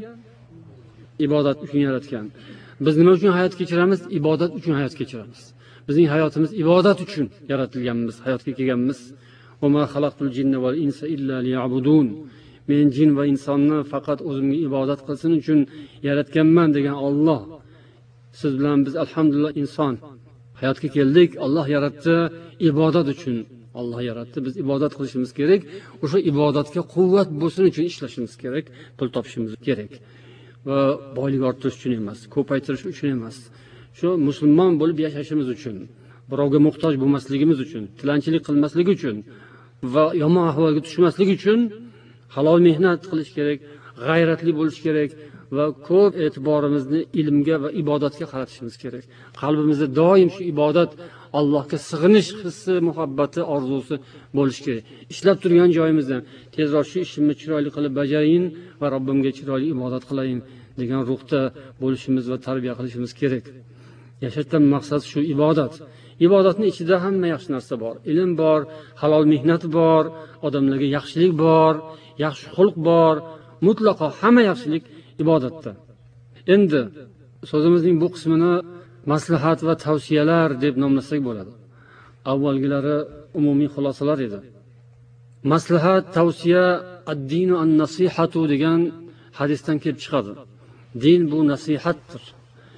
Ibodat uchun yaratgan. Biz nima uchun hayot kechiramiz? Ibodat uchun hayot kechiramiz. Bizning hayotimiz ibodat uchun yaratilganmiz, hayotga kelganmiz. Va ma xalaqtul jinna val insa illa liya'budun. Men jin va insonni faqat o'zimga ibodat qilsin uchun yaratganman degan Alloh. Siz bilan biz alhamdulillah inson hayotga keldik. Alloh yaratdi ibodat uchun. Alloh yaratdi, biz ibodat qilishimiz kerak. O'sha ibodatga quvvat bo'lsin uchun ishlashimiz kerak, pul topishimiz kerak. Va boylik orttirish uchun emas, ko'paytirish uchun emas. Shu musulmon bo'lib yashashimiz uchun, birovga muhtoj bo'lmasligimiz uchun, tilanchilik qilmaslik uchun va yomon ahvolga tushmaslik uchun halol mehnat qilish kerak, g'ayratli bo'lish kerak va ko'p e'tiborimizni ilmga va ibodatga qaratishimiz kerak. Qalbimizda doim shu ibodat, Allohga sig'inish hissi, muhabbati, orzusi bo'lish kerak. Ishlab turgan joyimizdan tezroq shu ishimni chiroyli qilib bajarayin va Robbimga chiroyli ibodat qilayin degan ruhda bo'lishimiz va tarbiya qilishimiz kerak. Yashashdan maqsad shu ibodat. Ibodatning ichida hamma yaxshi narsa bor. Ilm bor, halol mehnat bor, odamlarga yaxshilik bor, yaxshi xulq bor, mutlaqo hamma yaxshilik ibodatda. Endi so'zimizning bu qismini maslahat va tavsiyalar deb nomlasak bo'ladi. Avvalgilari umumiy xulosalar edi. Maslahat, tavsiya, ad-dinu an-nasihatu degan hadisdan kelib chiqadi. Din bu nasihatdir.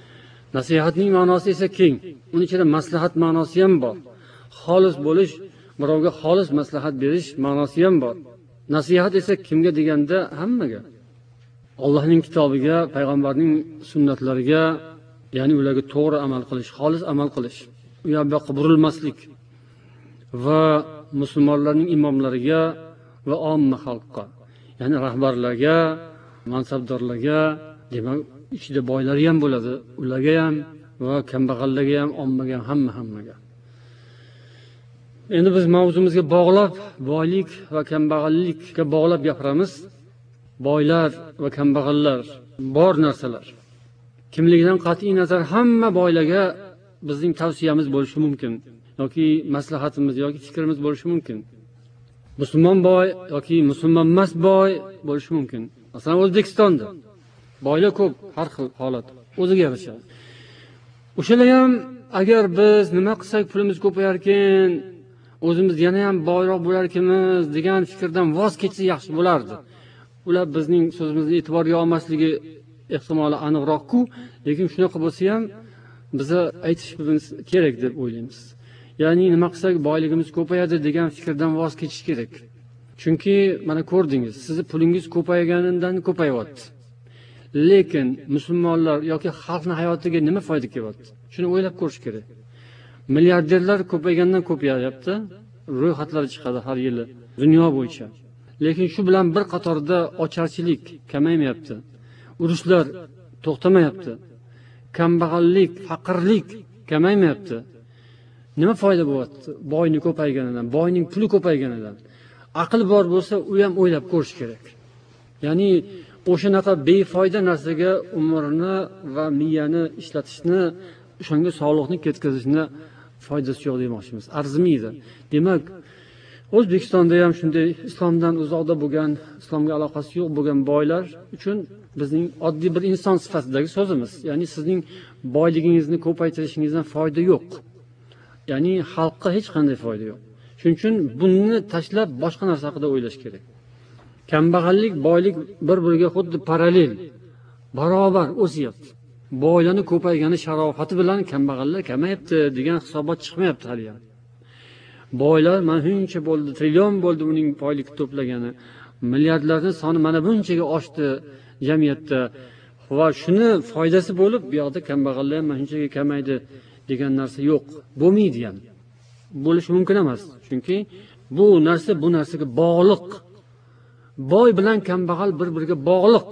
Nasihatning ma'nosi esa keng. Uning ichida maslahat ma'nosi ham bor. Xolis bo'lish, birovga xolis maslahat berish ma'nosi ham bor. Nasihat esa kimga deganda hammaga. Allohning kitobiga, payg'ambarning sunnatlariga, ya'ni ularga to'g'ri amal qilish, xolis amal qilish, u yoqqa burilmaslik va musulmonlarning imomlariga va omma xalqqa, ya'ni rahbarlarga, mansabdorlarga, demak, ichida boylari ham bo'ladi, ularga ham va kambag'allarga ham, ommaga ham, hamma hammaga. Endi biz mavzumizga bog'lab, boylik va kambag'allikka bog'lab gapiramiz. Boylar va kambag'allar bor narsalar. Kimligidan qat'iy nazar hamma boylarga bizning tavsiyamiz bo'lishi mumkin yoki maslahatimiz yoki fikrimiz bo'lishi mumkin. Musulmon boy yoki musulmon emas boy bo'lishi mumkin. Masalan, O'zbekistonda boylar ko'p, har xil holat o'ziga yarasha. O'shalar ham agar biz nima qilsak pulimiz ko'payar ekan, o'zimiz yana ham boyroq bo'lar ekanmiz degan fikrdan voz kechsa yaxshi bo'lardi. Ular bizning so'zimizni e'tiborga olmasligi ehtimoli aniqroq-ku, lekin shunaqa bo'lsa ham biza aytishimiz kerak deb o'ylaymiz. Ya'ni nima qilsak boyligimiz ko'payadi degan fikrdan voz kechish kerak. Chunki mana ko'rdingiz, sizni pulingiz ko'payganidan ko'payapti. Lekin musulmonlar yoki xalqning hayotiga nima foyda kelyapti? Shuni o'ylab ko'rish kerak. Milliarderlar ko'paygandan ko'payapti, ro'yxatlar chiqadi har yili dunyo bo'yicha. Lekin shu bilan bir qatorda ocharchilik kamaymayapti. Urushlar to'xtamayapti. Kambag'allik, faqirlik kamaymayapti. Nima foyda bo'lyapti? Boyning ko'payganidan, boyning puli ko'payganidan. Aql bor bo'lsa, u ham o'ylab ko'rish kerak. Ya'ni o'shanaqa befoyda narsaga umrni va miyani ishlatishni, o'shanga sog'liqni ketkazishni foydasi yo'q demoqchimiz. Arzimaydi. Demak, O'zbekistonda ham shunday islomdan uzoqda bo'lgan, islomga aloqasi yo'q bo'lgan boylar uchun bizning oddiy bir inson sifatidagi so'zimiz. Ya'ni sizning boyligingizni ko'paytirishingizdan foyda yo'q. Ya'ni xalqqa hech qanday foyda yo'q. Shuning uchun buni tashlab boshqa narsa haqida o'ylash kerak. Kambag'allik, boylik bir-biriga xuddi parallel, barobar o'syapti. Boylarning ko'paygani sharofati bilan kambag'allar kamayapti degan hisobot chiqmayapti hali ham. Boylar mana shuncha bo'ldi, trillion bo'ldi uning boylik to'plagani. Milliardlarning soni mana bunchaga oshdi jamiyatda. Va shuni foydasi bo'lib, bu yoqda kambag'allar ham mana shunchaga kamaydi degan narsa yo'q. Bo'lmaydi ham. Bo'lishi mumkin emas. Chunki bu narsa bu narsaga bog'liq. Boy bilan kambag'al bir-biriga bog'liq.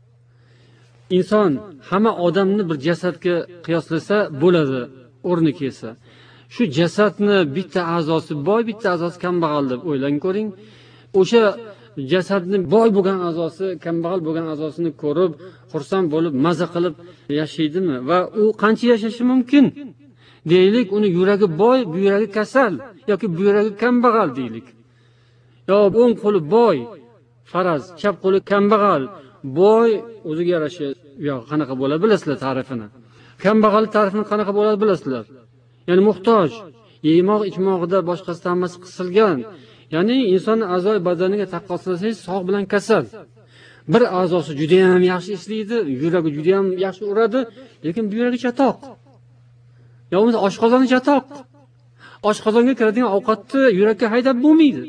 Inson hamma odamni bir jasadga qiyoslasa bo'ladi, o'rni kelsa. Shu jasadni bitta a'zosi boy, bitta a'zosi kambag'al deb o'ylang ko'ring. O'sha jasadni boy bo'lgan a'zosi kambag'al bo'lgan a'zosini ko'rib, xursand bo'lib, maza qilib yashaydimi va u qancha yashashi mumkin? Deylik, uni yuragi boy, bu yuragi kasal yoki bu yuragi kambag'al deylik. Yo, o'ng qo'li boy, faraz, chap qo'li kambag'al. Boy o'ziga yarasha, yo qanaqa bo'ladi bilasizlar ta'rifini. Kambag'al ta'rifini qanaqa bo'ladi bilasizlar? Ya'ni muhtoj, yemoq ichmog'ida boshqasi hammasi qisilgan. Ya'ni insonning a'zoy badaniga taqqoslasangiz sog' bilan kasal. Bir a'zosi juda ham yaxshi ishlaydi, yuragi juda ham yaxshi uradi, lekin bu yuragi chatoq. Yo, unda oshqozoni chatoq. Oshqozonga kiradigan ovqatni yurakka haydab bo'lmaydi.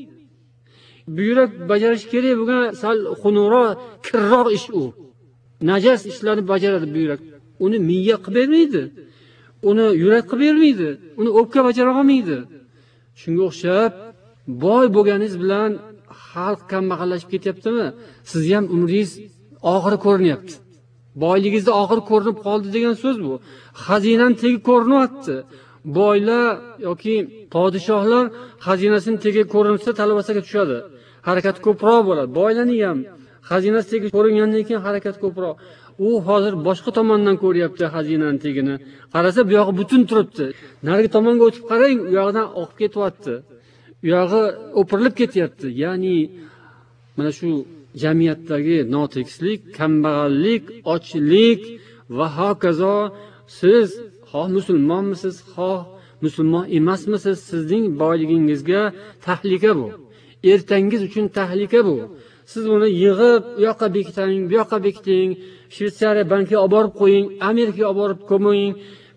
Buyrak bajarish kerak bo'lgan sal xunukroq, kirroq ish u. Najas ishlarni bajaradi buyrak. Uni miya qilib bermaydi. Uni yurak qilib bermaydi. Uni o'pka bajara olmaydi. Shunga o'xshab, boy bo'lganingiz bilan xalq kambag'allashib ketyaptimi? Siz ham umringiz oxiri ko'rinyapti. Boyligingizda oxiri ko'rinib qoldi degan so'z bu. Xazinani tegi ko'rinyapti. Boylar yoki podshohlar xazinasining tegi ko'rinsa talvasaga tushadi. Harakat ko'proq bo'ladi. Boylarning ham xazinasi tegi ko'ringandan keyin harakat ko'proq. U hozir boshqa tomondan ko'ryapti xazinaning tegini. Qarasa bu yog'i butun turibdi. Narigi tomonga o'tib qarang, u yoqdan oqib ketyapti. U yog'i o'pirilib ketyapti. Ya'ni mana shu jamiyatdagi notekislik, kambag'allik, ochlik va hokazo siz xoh musulmonmisiz, xoh musulmon emasmisiz, sizning boyligingizga tahlika bu. Ertangiz uchun tahlika bu. Siz uni yig'ib, u yoqqa bekiting, bu yoqqa bekiting, Shveysariya bankiga olib borib qo'ying, Amerikaga olib borib ko'ming,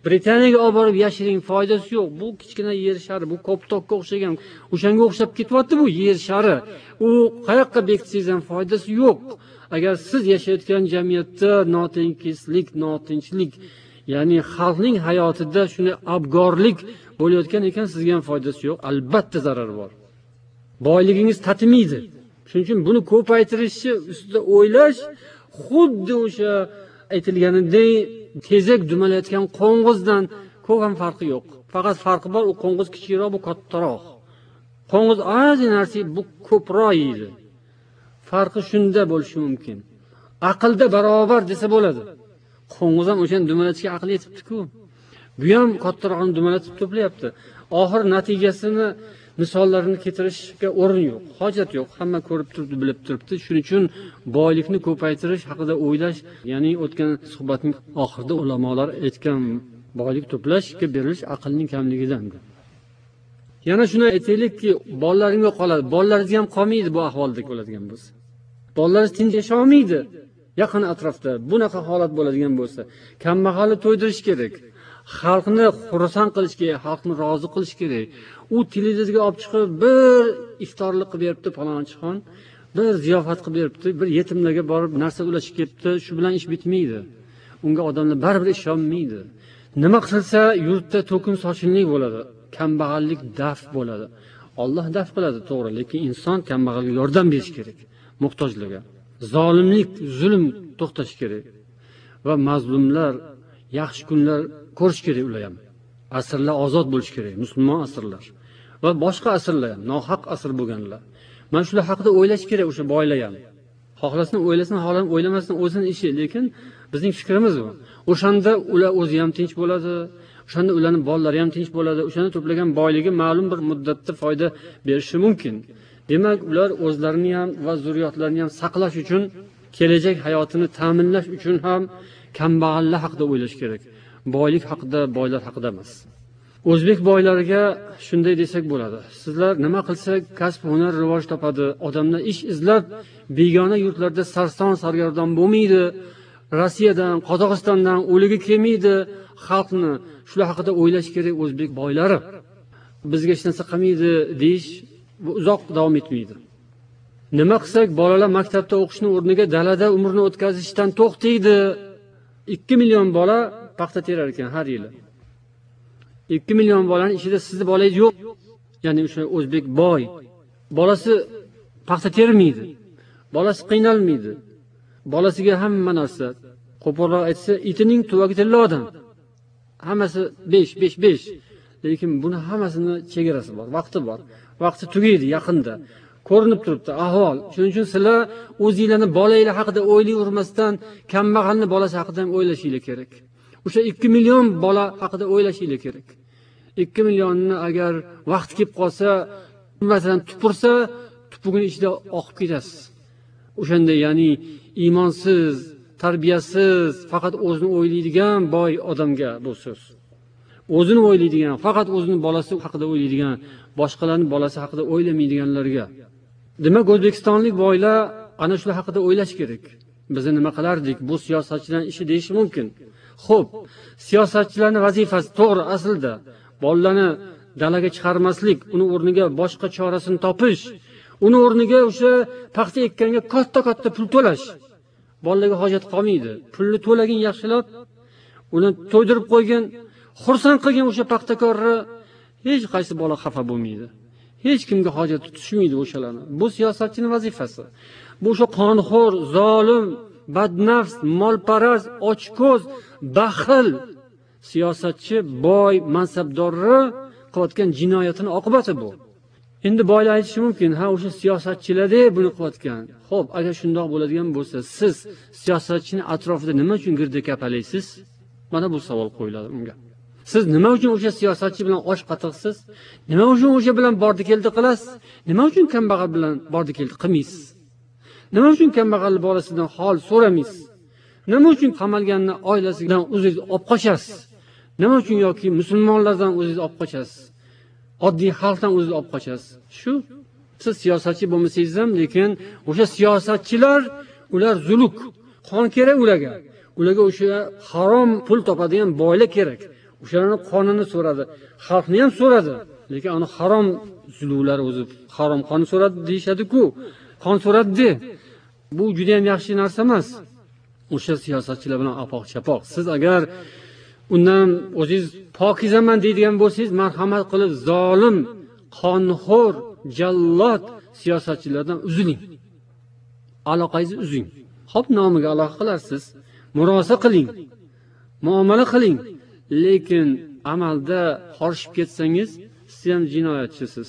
Britaniyaga olib borib yashiring, foydasi yo'q. Bu kichkina yer shari, bu koptokka o'xshagan, o'shanga o'xshab ketyapti bu yer shari. U qayoqqa bekitsangiz ham foydasi yo'q. Agar siz yashayotgan jamiyatda notinchlik, notinchlik, ya'ni xalqning hayotida shuni abgorlik bo'layotgan ekan, sizga ham foydasi yo'q, albatta zarar bor. Boyligingiz tatimaydi. Shuning uchun buni ko'paytirishni ustida o'ylash xuddi o'sha aytilganidek tezak dumalayotgan qo'ng'izdan ko'p ham farqi yo'q. Faqat farqi bor, u qo'ng'iz kichikroq, bu kattaroq. Qo'ng'iz ozgina narsa, bu ko'proq yeydi. Farqi shunda bo'lishi mumkin. Aqlda barobar desa bo'ladi. Qo'ng'iz ham o'shani dumalatishga aqli yetibdi-ku. Bu ham kattarog'ini dumalatib to'playapti. Oxir natijasini misollarini keltirishga o'rin yo'q, hojat yo'q. Hamma ko'rib turibdi, bilib turibdi. Shuning uchun boylikni ko'paytirish haqida o'ylash, ya'ni o'tgan suhbatning oxirida ulamolar aytgan boylik to'plashga berilish aqlning kamligidan. Yana shuni aytaylikki, bolalaringga qoladi. Bolalaringizga ham qolmaydi bu ahvolda bo'ladigan bo'lsa. Bolalaringiz tinch yashay olmaydi. Yaqin atrofda bunaqa holat bo'ladigan bo'lsa, kambag'alni to'ydirish kerak. Xalqni xursand qilish kerak, xalqni rozi qilish kerak. U televizorga olib chiqib bir iftorlik qilib beribdi palonchixon, bir ziyofat qilib beribdi, bir yetimlarga borib narsa ulashib kelibdi, shu bilan ish bitmaydi. Unga odamlar baribir ishonmaydi. Nima qilsa yurtda to'kin sochinlik bo'ladi, kambag'allik daf bo'ladi. Alloh daf qiladi, to'g'ri, lekin inson kambag'alga yordam berish kerak, muhtojlarga. Zolimlik, zulm to'xtash kerak va mazlumlar yaxshi kunlar ko'rish kerak ular ham. Asrlar ozod bo'lish kerak, musulmon asrlar va boshqa asrlar ham, nohaq asr bo'lganlar. Mana shular haqida o'ylash kerak o'sha boylar ham. Xohlasin o'ylasin, xohlasin o'ylamasin, o'zini ishi, lekin bizning fikrimiz bu. O'shanda ular o'zi ham tinch bo'ladi, o'shanda ularning bolalari ham tinch bo'ladi, o'shanda to'plagan boyligi ma'lum bir muddatda foyda berishi mumkin. Demak, ular o'zlarini ham va zurriyotlarini ham saqlash uchun, kelajak hayotini ta'minlash uchun ham kambag'allar haqida o'ylash kerak. Boylik haqida, boylar haqida emas. O'zbek boylariga shunday desak bo'ladi. Sizlar nima qilsak kasb hunar rivoj topadi, odamlar ish izlab begona yurtlarda sarson sargardon bo'lmaydi. Rossiyadan, Qozog'istondan o'ligi kelmaydi xalqni. Shular haqida o'ylash kerak o'zbek boylari. Bizga hech narsa qilmaydi deyish bu uzoq davom etmaydi. Nima qilsak bolalar maktabda o'qishni o'rniga dalada umrini o'tkazishdan to'xtaydi. ikki million bola paxta terar ekan har yili. ikki million bolaning ichida sizni bolangiz yo'q. Ya'ni o'sha o'zbek boy. Bolasi paxta termaydi. Bolasi qiynalmaydi. Bolasiga hamma narsa, qo'polroq aytsa, itining tuvagi tilla odam. Hammasi besh besh besh. Lekin buni hammasini chegarasi bor, vaqti bor. Vaqti tugaydi yaqinda. Ko'rinib turibdi ahvol. Shuning uchun sizlar o'zingizlarning bolanglar haqida o'ylayvermasdan, kambag'alning bolasi haqida ham o'ylashinglar kerak. O'sha ikki million bola haqida o'ylashinglar kerak. ikki millionni agar vaqt kelib qolsa, masalan tupursa, tupugini ichida oqib ketasiz. O'shanda ya'ni iymonsiz, tarbiyasiz, faqat o'zini o'ylaydigan boy odamga bu so'z. O'zini o'ylaydigan, faqat o'zining bolasi haqida o'ylaydigan, boshqalarning bolasi haqida o'ylamaydiganlarga. Demak, o'zbekistonlik boylar ana shular haqida o'ylash kerak. Biz nima qilardik? Bu siyosatchilarning ishi deyish mumkin. Xo'p, siyosatchilarning vazifasi to'g'ri aslida bolalarni dalaga chiqarmaslik, uni o'rniga boshqa chorasini topish, uni o'rniga o'sha paxta ekkanga katta-katta pul to'lash. Bolalarga hojat qolmaydi. Pulni to'lagin yaxshilab, uni to'ydirib qo'ygan, xursand qilgan o'sha paxtakorni hech qaysi bola xafa bo'lmaydi. Hech kimga hojat tushmaydi o'shalarni. Bu siyosatchining vazifasi. Bu o'sha qonxo'r, zolim, badnafs, molparast, ochko'z, baxil siyosatchi, boy, mansabdorni qilayotgan jinoyatining oqibati bu. Endi boylar aytishi mumkin, ha o'sha siyosatchilarda buni qilayotgan. Xo'p, agar shundoq bo'ladigan bo'lsa, siz siyosatchining atrofida nima uchun girdi kapalaysiz? Mana bu savol qo'yiladi unga. Siz nima uchun o'sha siyosatchi bilan osh qatiqsiz? Nima uchun o'sha bilan bordi keldi qilasiz? Nima uchun kambag'al bilan bordi keldi qilmaysiz? Nima uchun kambag'al bolasidan hol so'ramaysiz? Nima uchun qamalganni oilasidan o'zingiz olib qochasiz? Nima uchun yoki musulmonlardan o'zingiz olib qochasiz? Oddiy xalqdan o'zingiz olib qochasiz. Shu siz siyosatchi bo'lmasangiz ham, lekin o'sha siyosatchilar, ular zuluk, qon kerak ularga. Ularga o'sha harom pul topadigan boylar kerak. O'shalarning qonini so'radi. Xalqni ham so'radi. Lekin uni harom zuluvlar o'zi harom qon so'radi deyshadi-ku. Qon so'radi. Bu juda ham yaxshi narsa emas. O'sha siyosatchilar bilan apoq-chapoq. Siz agar undan o'zingiz pokizaman deydigan bo'lsangiz, marhamat qilib zolim, qonxo'r, jallod siyosatchilardan uziling. Aloqangizni uzing. Xo'p, nomiga aloqa qilarsiz, murosa qiling, muomala qiling. Lekin amalda qorishib ketsangiz, siz ham jinoyatchisiz.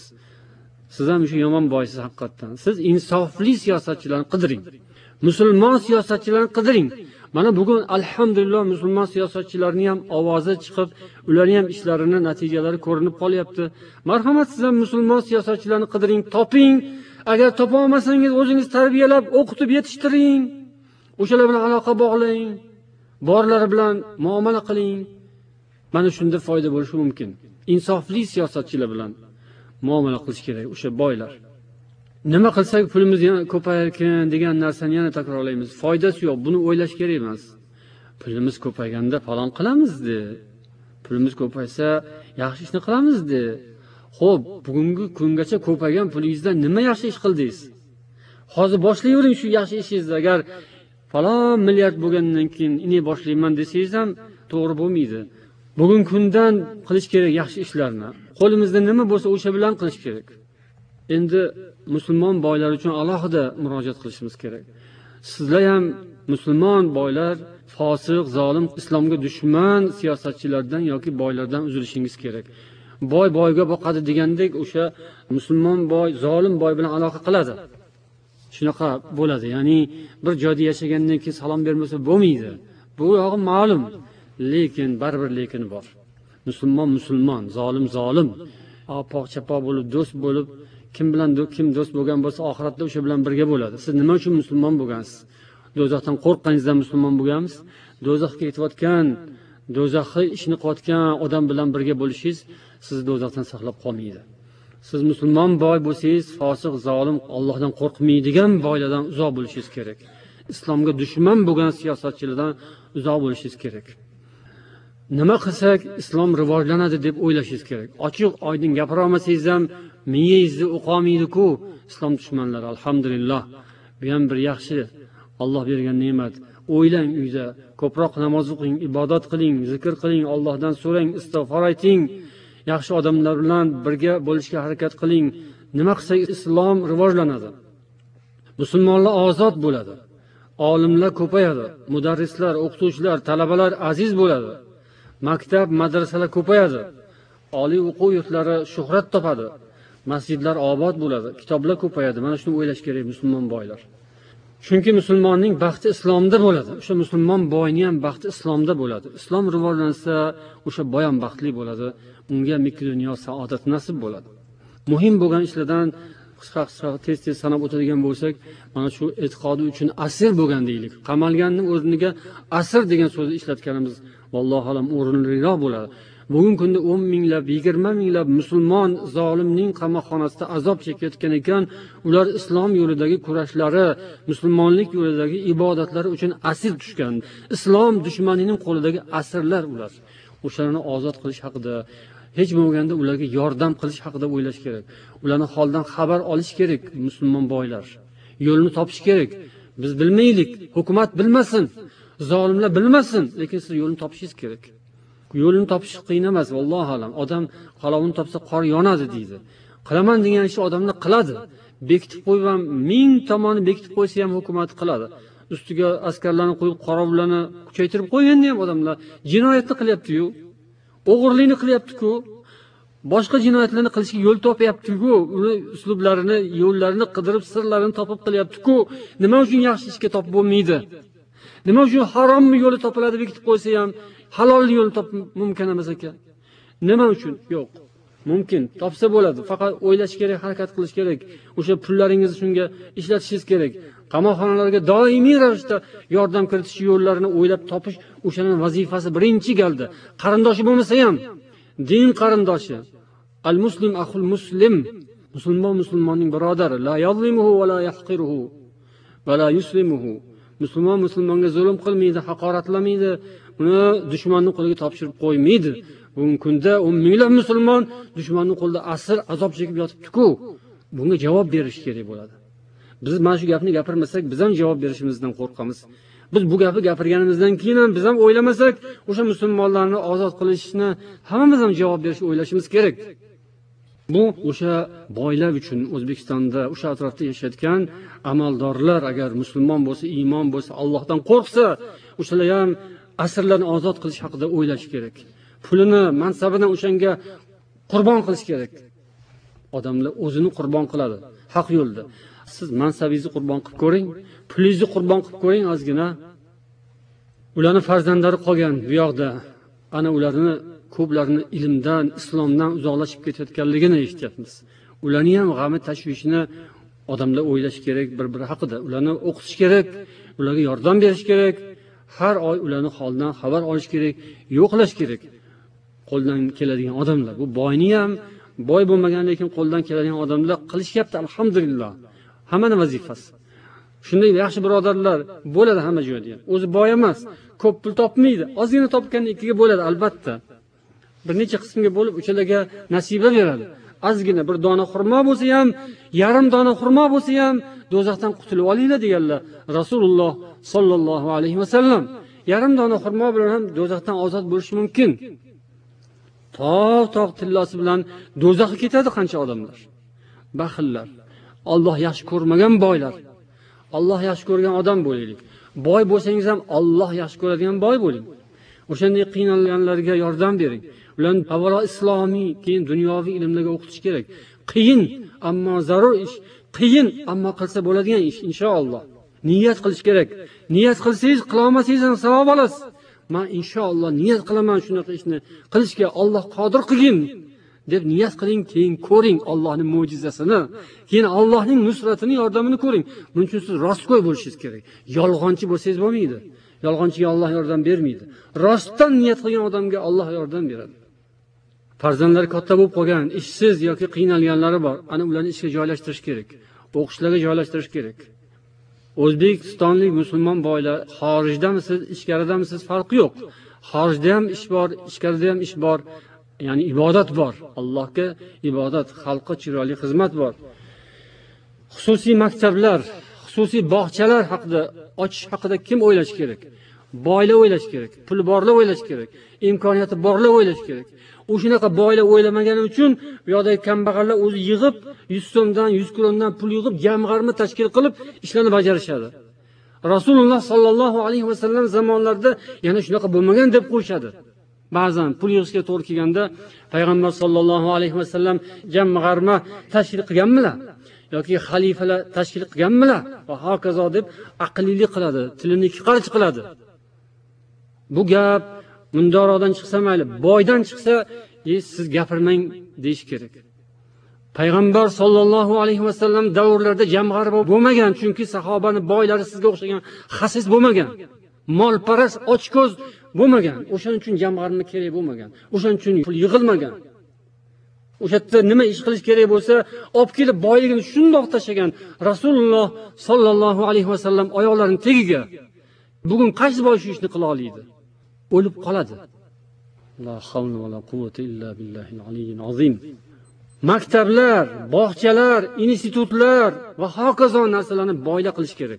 Siz ham shu yomon boysiz haqiqatdan. Siz insofli siyosatchilarni qidiring. Musulmon siyosatchilarni qidiring. Mana bugun alhamdulillah musulmon siyosatchilarning ham ovozi chiqib, ularning ham ishlarini natijalari ko'rinib qolyapti. Marhamat, siz ham musulmon siyosatchilarni qidiring, toping. Agar topa olmasangiz, o'zingiz tarbiyalab, o'qitib yetishtiring. O'shalar bilan aloqa bog'lang. Borlari bilan muomala qiling. Mana shunda foyda bo'lishi mumkin. Insofli siyosatchilar bilan muomala qilish kerak, o'sha boylar. Nima qilsak pulimiz yana ko'payar ekan degan narsani yana takrorlaymiz. Foydasi yo'q, buni o'ylash kerak emas. Pulimiz ko'payganda falon qilamiz-de. Pulimiz ko'paysa yaxshi ishni qilamiz-de. Xo'p, bugungi kungacha ko'paygan pulingizdan nima yaxshi ish qildingiz? Hozir boshlayvering shu yaxshi ishingizni. Agar falon milliard bo'lgandan keyin ini boshlayman desangiz ham to'g'ri bo'lmaydi. Bugun kundan qilish kerak yaxshi ishlarni. Qo'limizda nima bo'lsa o'sha bilan qilish kerak. Endi musulmon boylar uchun alohida murojaat qilishimiz kerak. Sizlar ham musulmon boylar fosiq, zolim, islomga dushman siyosatchilardan yoki boylardan uzilishingiz kerak. Boy boyga boqadi degandek o'sha musulmon boy, zolim boy bilan aloqa qiladi. Shunaqa bo'ladi. Ya'ni bir joyda yashagandan keyin salom bermasa bo'lmaydi. Bu yog'i ma'lum. Lekin baribir lekin bor. Musulmon musulmon, zolim zolim. Apoq-chapoq bo'lib, do'st bo'lib, kim bilan kim do'st bo'lgan bo'lsa, oxiratda o'sha bilan birga bo'ladi. Siz nima uchun musulmon bo'lgansiz? Do'zaxdan qo'rqqaningizdan musulmon bo'lgansiz? Do'zaxga ketayotgan, do'zaxni ishni qilayotgan odam bilan birga bo'lishingiz sizni do'zaxdan saqlab qolmaydi. Siz musulmon boy bo'lsangiz, fosiq, zolim, Allohdan qo'rqmaydigan boylardan uzoq bo'lishingiz kerak. Islomga dushman bo'lgan siyosatchilardan uzoq bo'lishingiz kerak. Nima qilsak islom rivojlanadi deb o'ylashingiz kerak. Ochiq, oydin gapira olmasangiz ham miyangizni o'qolmaydi-ku islom dushmanlari. Alhamdulillah. Bu ham bir yaxshi Alloh bergan ne'mat. O'ylang uyda, ko'proq namoz o'qing, ibodat qiling, zikr qiling, Allohdan so'rang, istig'for ayting. Yaxshi odamlar bilan birga bo'lishga harakat qiling. Nima qilsak islom rivojlanadi. Musulmonlar ozod bo'ladi. Olimlar ko'payadi. Mudarrislar, o'qituvchilar, talabalar aziz bo'ladi. Maktab, madrasalar ko'payadi. Oliy o'quv yurtlari shuhrat topadi. Masjidlar obod bo'ladi. Kitoblar ko'payadi. Mana shuni o'ylash kerak musulmon boylar. Chunki musulmonning baxti islomda bo'ladi. O'sha musulmon boyning ham baxti islomda bo'ladi. Islom rivojlansa, o'sha boy ham baxtli bo'ladi. Unga mikro dunyo saodat nasib bo'ladi. Muhim bo'lgan ishlardan qisqa-qisqa tez-tez sanab o'tadigan bo'lsak, mana shu e'tiqodi uchun asir bo'lgan deylik. Qamalganning o'rniga asir degan so'zni ishlatganimiz vallohu alam o'rinliroq bo'ladi. Bugungi kunda o'n minglab, yigirma minglab musulmon zolimning qamoqxonasida azob chekayotgan ekan, ular islom yo'lidagi kurashlari, musulmonlik yo'lidagi ibodatlari uchun asir tushgan. Islom dushmanining qo'lidagi asirlar ular. O'shalarni ozod qilish haqida, hech bo'lmaganda ularga yordam qilish haqida o'ylash kerak. Ularning holdan xabar olish kerak musulmon boylar. Yo'lni topish kerak. Biz bilmaylik, hukumat bilmasin, zolimlar bilmasin, lekin siz yo'lni topishingiz kerak. Yo'lini topish qiyin emas, vallohu alam. Odam qalovini topsa qor yonadi deydi. Qilaman degan ishni odamlar qiladi. Bekitib qo'ygan ming tomonni bekitib qo'ysa ham hukumat qiladi. Ustiga askarlarni qo'yib qorovullarni kuchaytirib qo'yganda ham odamlar jinoyatni qilyapti-yu. O'g'irlikni qilyapti-ku. Boshqa jinoyatlarni qilishga yo'l topyapti-ku. Uni uslublarini, yo'llarini qidirib, sirlarini topib qilyapti-ku. Nima uchun yaxshi ishga topib bo'lmaydi? Nima uchun harommi yo'li topiladi bekitib qo'ysa ham halol yo'l topib mumkin emas ekan? Nima uchun? Yo'q. Mumkin, topsa bo'ladi. Faqat o'ylash kerak, harakat qilish kerak. O'sha pullaringizni shunga ishlatishingiz kerak. Qamoqxonalarga doimiy ravishda yordam kiritish yo'llarini o'ylab topish o'shaning vazifasi birinchi galda. Qarindoshi bo'lmasa ham din qarindoshi. Al-muslim axul muslim. Musulmon musulmonning birodari. La yazlimuhu va la yahqiruhu va la yuslimuhu. Musulmon musulmonga zulm qilmaydi, haqoratlamaydi, uni dushmanning qo'liga topshirib qo'ymaydi. Bugungi kunda o'n minglab musulmon dushmanning qo'lida asir azob chekib yotibdi-ku. Bunga javob berish kerak bo'ladi. Biz mana shu gapni gapirmasak, biz ham javob berishimizdan qo'rqamiz. Biz bu gapni gapirganimizdan keyin ham biz ham o'ylamasak, o'sha musulmonlarni ozod qilishni hammamiz ham javob berishni o'ylashimiz kerak. Bu o'sha boylar uchun O'zbekistonda, o'sha atrofda yashayotgan amaldorlar agar musulmon bo'lsa, iymon bo'lsa, Allohdan qo'rqsa, o'shalar ham asrlarni ozod qilish haqida o'ylash kerak. Pulini, mansabidan o'shanga qurbon qilish kerak. Odamlar o'zini qurbon qiladi haq yo'lda. Siz mansabingizni qurbon qilib ko'ring, pulingizni qurbon qilib ko'ring ozgina. Ularning farzandlari qolgan bu yoqda. Ana ularni ko'plarini ilmdan, islomdan uzoqlashib ketayotganligini eshityapmiz. Ularni ham g'ami tashvishini odamlar o'ylash kerak bir-biri haqida. Ularni o'qitish kerak, ularga yordam berish kerak. Har oy ularning holidan xabar olish kerak, yo'qlash kerak. Qo'ldan keladigan odamlar. Bu boyni ham, boy bo'lmagan lekin qo'ldan keladigan odamlar qilishyapti, alhamdulillah. Hammaning vazifasi. Shunday yaxshi birodarlar bo'ladi hamma joyda. O'zi boy emas, ko'p pul topmaydi. Ozgina topganda ikkiga bo'ladi albatta. Bir necha qismga bo'lib o'shalarga nasiba beradi. Ozgina bir dona xurmo bo'lsa ham, yarim dona xurmo bo'lsa ham do'zaxdan qutulib olinglar deganlar Rasululloh sollallohu alayhi vasallam. Yarim dona xurmo bilan ham do'zaxdan ozod bo'lish mumkin. Tog'-tog' tillosi bilan do'zaxga ketadi qancha odamlar. Baxillar. Alloh yaxshi ko'rmagan boylar. Alloh yaxshi ko'rgan odam bo'laylik. Boy bo'lsangiz ham Alloh yaxshi ko'radigan boy bo'ling. O'shanday qiynalganlarga yordam bering. Ularni avvalo islomiy, keyin dunyoviy ilmlarga o'qitish kerak. Qiyin, ammo zarur ish. Qiyin, ammo qilsa bo'ladigan ish inshaalloh. Niyat qilish kerak. Niyat qilsangiz, qila olmasangiz ham savob olasiz. Men inshaalloh niyat qilaman shunaqa ishni qilishga, Alloh qodir qilgin deb niyat qiling, keyin ko'ring Allohning mo'jizasini, keyin Allohning nusratini, yordamini ko'ring. Buning uchun siz rostgo'y bo'lishingiz kerak. Yolg'onchi bo'lsangiz bo'lmaydi. Yolg'onchiga Alloh yordam bermaydi. Rostdan niyat qilgan odamga Alloh yordam beradi. Farzandlari katta bo'lib qolgan, ishsiz yoki qiynalganlari bor. Ana ularni ishga joylashtirish kerak. O'qishlarga joylashtirish kerak. O'zbekistonlik musulmon boylar xorijdamisiz, ichkaridamisiz farqi yo'q. Xorijda ham ish bor, ichkarida ham ish bor. Ya'ni ibodat bor. Allohga ibodat, xalqqa chiroyli xizmat bor. Xususiy maktablar, xususiy bog'chalar haqida, ochish haqida kim o'ylash kerak? Boylar o'ylash kerak, pul borlar o'ylash kerak, imkoniyati borlar o'ylash kerak. O'shanaqa boylar o'ylamagani uchun bu yoqdagi kambag'allar o'zi yig'ib, yuz so'mdan, yuz krondan pul yig'ib, jamg'arma tashkil qilib ishlarni bajarishadi. Rasululloh sollallohu alayhi vasallam zamonlarida yana shunaqa bo'lmagan deb qo'yishadi. Ba'zan pul yig'ishga to'g'ri kelganda payg'ambar sollallohu alayhi vasallam jamg'arma tashkil qilganmilar yoki xalifalar tashkil qilganmilar va hokazo deb aqllilik qiladi, tilini ikki qarich qiladi. Bu gap mundarodan chiqsa mayli, boydan chiqsa, "E, siz gapirmang" deyish kerak. Payg'ambar sollallohu alayhi vasallam davrlarida jamg'arma bo'lmagan, chunki sahobani boylari sizga o'xshagan xasis bo'lmagan, molparast, ochko'z bo'lmagan. O'shaning uchun jamg'arma kerak bo'lmagan. O'shaning uchun pul yig'ilmagan. O'sha yerda nima ish qilish kerak bo'lsa, olib kelib boyligini shundoq tashagan Rasululloh sollallohu alayhi vasallam oyoqlarining tegiga. Bugun qaysi boy shu ishni qila oladi? O'lib qoladi. La havla va la quvvata illa billahil aliyyil azim. Maktablar, bog'chalar, institutlar va hokazo narsalarni boyla qilish kerak.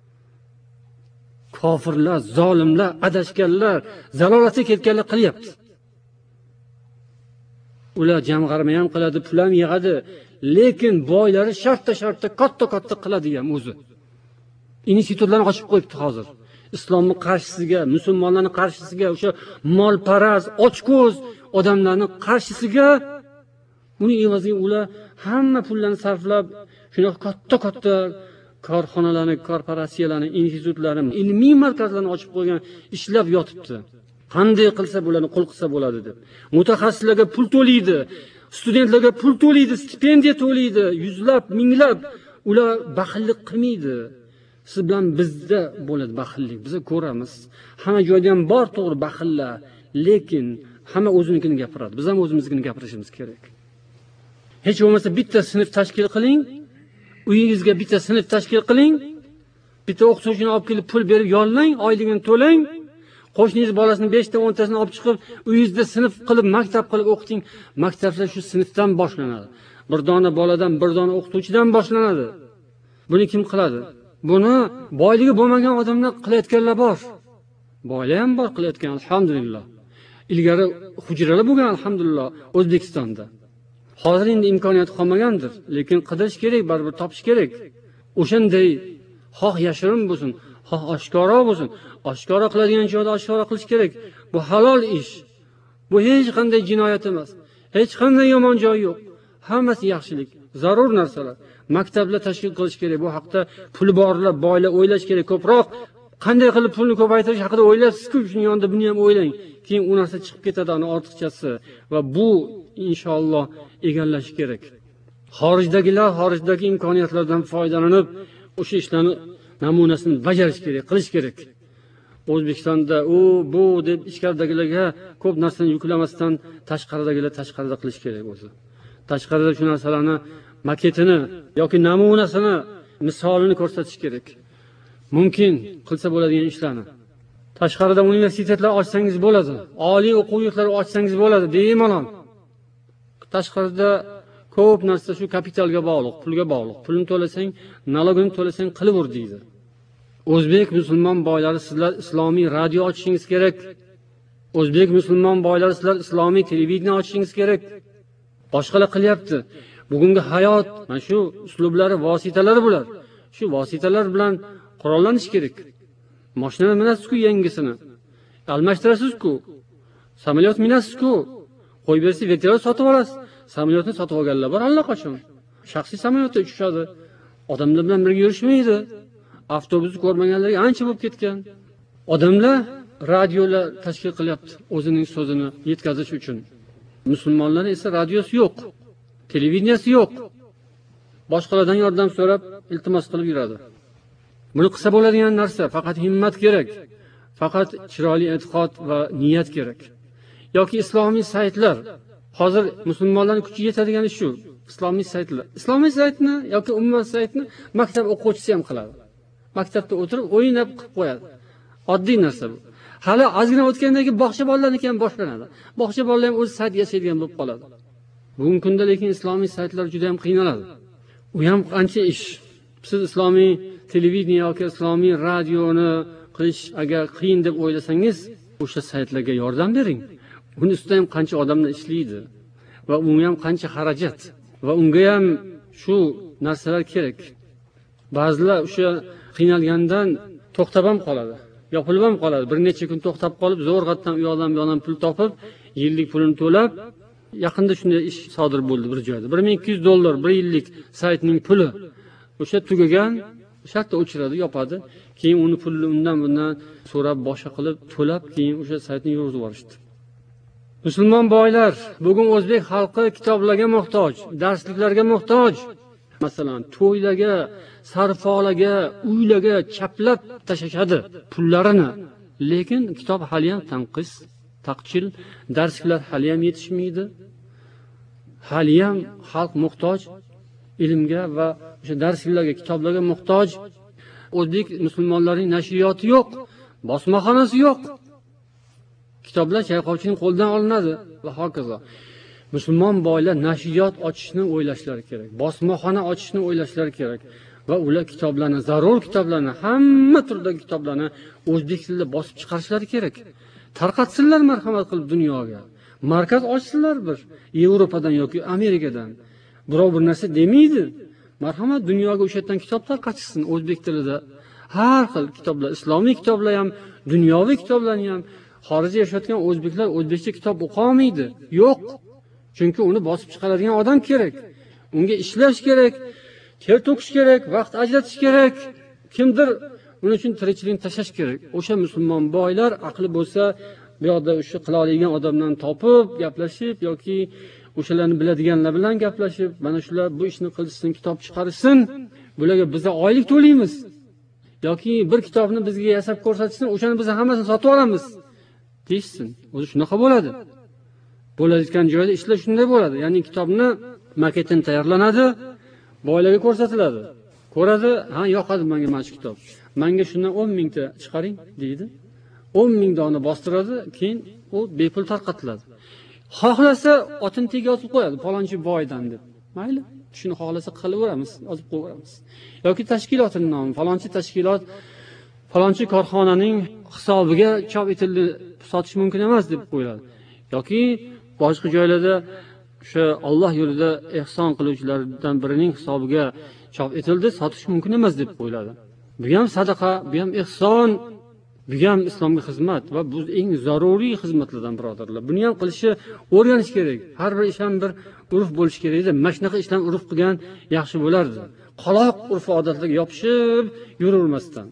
Kofirlar, zolimlar, adashganlar, zalolatga ketganlar qilyapti. Ular jamg'arma ham qiladi, pul ham yig'adi, lekin boylari shartta-shartta katta-katta qiladi ham o'zi. Institutlarni ochib qo'yibdi hozir. Islomning qarshisiga, musulmonlarning qarshisiga, o'sha molparaz, ochko'z odamlarning qarshisiga uning evaziga ular hamma pullarni sarflab, shunaqa katta-katta korxonalarni, korporatsiyalarni, institutlarni, ilmiy markazlarni ochib qo'ygan, ishlab yotibdi. Qanday qilsa bularni qo'l qilsa bo'ladi deb. Mutaxassislarga pul to'laydi, studentlarga pul to'laydi, stipendiya to'laydi, yuzlab, minglab. Ular baxillik qilmaydi. Siz bilan bizda bo'ladi baxillik. Biz ko'ramiz. Hamma joyda ham bor to'g'ri baxillar, lekin hamma o'zinikini gapiradi. Biz ham o'zimiznikini gapirishimiz kerak. Hech bo'lmasa bitta sinf tashkil qiling. Uyingizga bitta sinf tashkil qiling. Bitta o'qituvchini olib kelib pul berib yollang, oyligini to'lang. Qo'shningiz bolasini beshta o'ntasini olib chiqib, uyingizda sinf qilib, maktab qilib o'qiting. Maktablar shu sinfdan boshlanadi. Bir dona boladan, bir dona o'qituvchidan boshlanadi. Buni kim qiladi? Buni boyligi bo'lmagan odamlar qilayotganlar bor. Boylar ham bor qilayotgan, alhamdulillah. Ilgari hujralar bo'lgan, alhamdulillah, O'zbekistonda. Hozir endi imkoniyat qolmagandir, lekin qidirish kerak, baribir topish kerak. O'shanday xoh yashirin bo'lsin, xoh oshkora bo'lsin, oshkora qiladigan joyda oshkora qilish kerak. Bu halol ish. Bu hech qanday jinoyat emas. Hech qanday yomon joy yo'q. Hammasi yaxshilik, zarur narsalar. Maktablar tashkil qilish kerak. Bu haqda puli borlar, boylar o'ylash kerak. Ko'proq qanday qilib pulni ko'paytirish haqida o'ylaysiz-ku, shuning yonida buni ham o'ylang. Keyin u narsa chiqib ketadi, ana ortiqchasi va bu inshaalloh egallash kerak. Xorijdagilar xorijdagi imkoniyatlardan foydalanib, o'sha ishlarni namunasini bajarish kerak, qilish kerak. O'zbekistonda u bu deb ichkaridagilarga ko'p narsani yuklamasdan tashqaridagilar tashqarida qilish kerak o'zi. Tashqarida shu narsalarni maketini yoki namunasini, misolini ko'rsatish kerak. Mumkin qilsa bo'ladigan ishlarni. Tashqarida universitetlar ochsangiz bo'ladi, oliy o'quv yurtlari ochsangiz bo'ladi, bemalol. Tashqarida ko'p narsa shu kapitalga bog'liq, pulga bog'liq. Pulni to'lasang, nalogini to'lasang qilaver deydi. O'zbek musulmon boylari, sizlar islomiy radio ochishingiz kerak. O'zbek musulmon boylari, sizlar islomiy televideniya ochishingiz kerak. Boshqalar qilyapti. Bugungi hayot mana shu uslublari, vositalari bular. Shu vositalar bilan qurollanish kerak. Mashina minasiz-ku yangisini. Almashtirasiz-ku. Samolyot minasiz-ku. Qo'yib bersa vertolyot sotib olasiz. Samolyotni sotib olganlar bor allaqachon. Shaxsiy samolyotda uchishadi. Odamlar bilan birga yurishmaydi. Avtobusni ko'rmaganlarga ancha bo'lib ketgan. Odamlar radiolar tashkil qilyapti o'zining so'zini yetkazish uchun. Musulmonlar esa radiosi yo'q, televideniyasi yo'q. Boshqalardan yordam so'rab, iltimos qilib yuradi. Buni qilsa bo'ladigan narsa faqat himmat kerak. Faqat chiroyli e'tiqod va niyat kerak. Yoki islomiy saytlar. Hozir musulmonlarning kuchi yetadigani shu, islomiy saytlar. Islomiy saytni yoki umuman saytni maktab o'quvchisi ham qiladi. Maktabda o'tirib o'ynab qilib qo'yadi. Oddiy narsa bu. Hali ozgina o'tgandan keyin bog'cha bolalarniki ham boshlanadi. Bog'cha bolalar ham o'z sayt yasaydigan bo'lib qoladi. Bugungi kunda lekin islomiy saytlar juda ham qiynaladi. U ham qancha ish. Siz islomiy televideniya yoki islomiy radioni qilish agar qiyin deb o'ylasangiz, o'sha saytlarga yordam bering. Buni ustida ham qancha odamlar ishlaydi va unga ham qancha xarajat va unga ham shu narsalar kerak. Ba'zilar o'sha qiynalgandan to'xtab ham qoladi, yopilib ham qoladi. Bir necha kun to'xtab qolib, zo'rg'atdan u yoqdan bu yoqdan pul topib, yillik pulini to'lab, yaqinda shunday ish sodir bo'ldi bir joyda. bir ming ikki yuz dollar bir yillik saytning puli o'sha tugagan, shartta o'chiradi, yopadi. Keyin uni pulni undan bundan so'rab, boshqa qilib to'lab, keyin o'sha saytni yurgizib yuborishdi. Musulmon boylar, bugun o'zbek xalqi kitoblarga muhtoj, darsliklarga muhtoj. Masalan, to'ylarga, sarfolarga, uylarga chaplab tashashadi pullarini. Lekin kitob hali ham tanqis, taqchil, darsliklar hali ham yetishmaydi. Hali ham xalq muhtoj ilmga va o'sha darsliklarga, kitoblarga muhtoj. O'zbek musulmonlarining nashriyoti yo'q, bosmaxonasi yo'q. Kitoblar Chayqovchining qo'ldan olinadi va hokazo. Musulmon boylar nashriyot ochishni o'ylashlari kerak, bosmaxona ochishni o'ylashlari kerak va ular kitoblarni, zarur kitoblarni, hamma turdagi kitoblarni o'zbek tilida bosib chiqarishlari kerak. Tarqatsinlar marhamat qilib dunyoga. Markaz ochsinlar bir Yevropadan yoki Amerikadan. Birov bir narsa demaydi. Marhamat dunyoga o'sha yerdan kitob tarqatishsin o'zbek tilida. Har xil kitoblar, islomiy kitoblar ham, dunyoviy kitoblarni ham. Xorijda yashayotgan o'zbeklar o'zbekcha kitob o'qiy olmaydi. Yo'q. Chunki uni bosib chiqaradigan odam kerak. Unga ishlash kerak, ter to'kish kerak, vaqt ajratish kerak. Kimdir uning uchun tirikchilikni tashlash kerak. O'sha musulmon boylar aqli bo'lsa, bu yoqda o'sha qila oladigan odamdan topib, gaplashib yoki o'shalarni biladiganlar bilan gaplashib, mana shular bu ishni qilsin, kitob chiqarishsin. Bularga biz oylik to'laymiz. Yoki bir kitobni bizga yasab ko'rsatsin, o'shani biz hammasini sotib olamiz. Deysin. O'zi shunaqa bo'ladi. Bo'ladigan joyda ishlar shunday bo'ladi. Ya'ni kitobni maketini tayyorlanadi, boylarga ko'rsatiladi. Ko'radi, ha yoqadi menga mana shu kitob. Menga shundan o'n mingta chiqaring deydi. o'n ming dona bostiradi, keyin u bepul tarqatiladi. Xohlasa otini tega yozib qo'yadi, falonchi boydan deb. Mayli, shuni xohlasa qilaveramiz, yozib qo'yamiz. Yoki tashkilotning nomi, falonchi tashkilot falonchi korxonaning hisobiga chop etildi, sotish mumkin emas deb qo'yiladi. Yoki boshqa joylarda o'sha Alloh yo'lida ehson qiluvchilardan birining hisobiga chop etildi, sotish mumkin emas deb qo'yiladi. Bu ham sadaqa, bu ham ehson, bu ham islomga xizmat va bu eng zaruriy xizmatlardan birodarlar. Buni ham qilishni o'rganish kerak. Har bir ish ham bir urf bo'lish kerak edi. Mana shunaqa ishlarni urf qilgan yaxshi bo'lardi. Qaloq urf odatlarga yopishib yuravermasdan.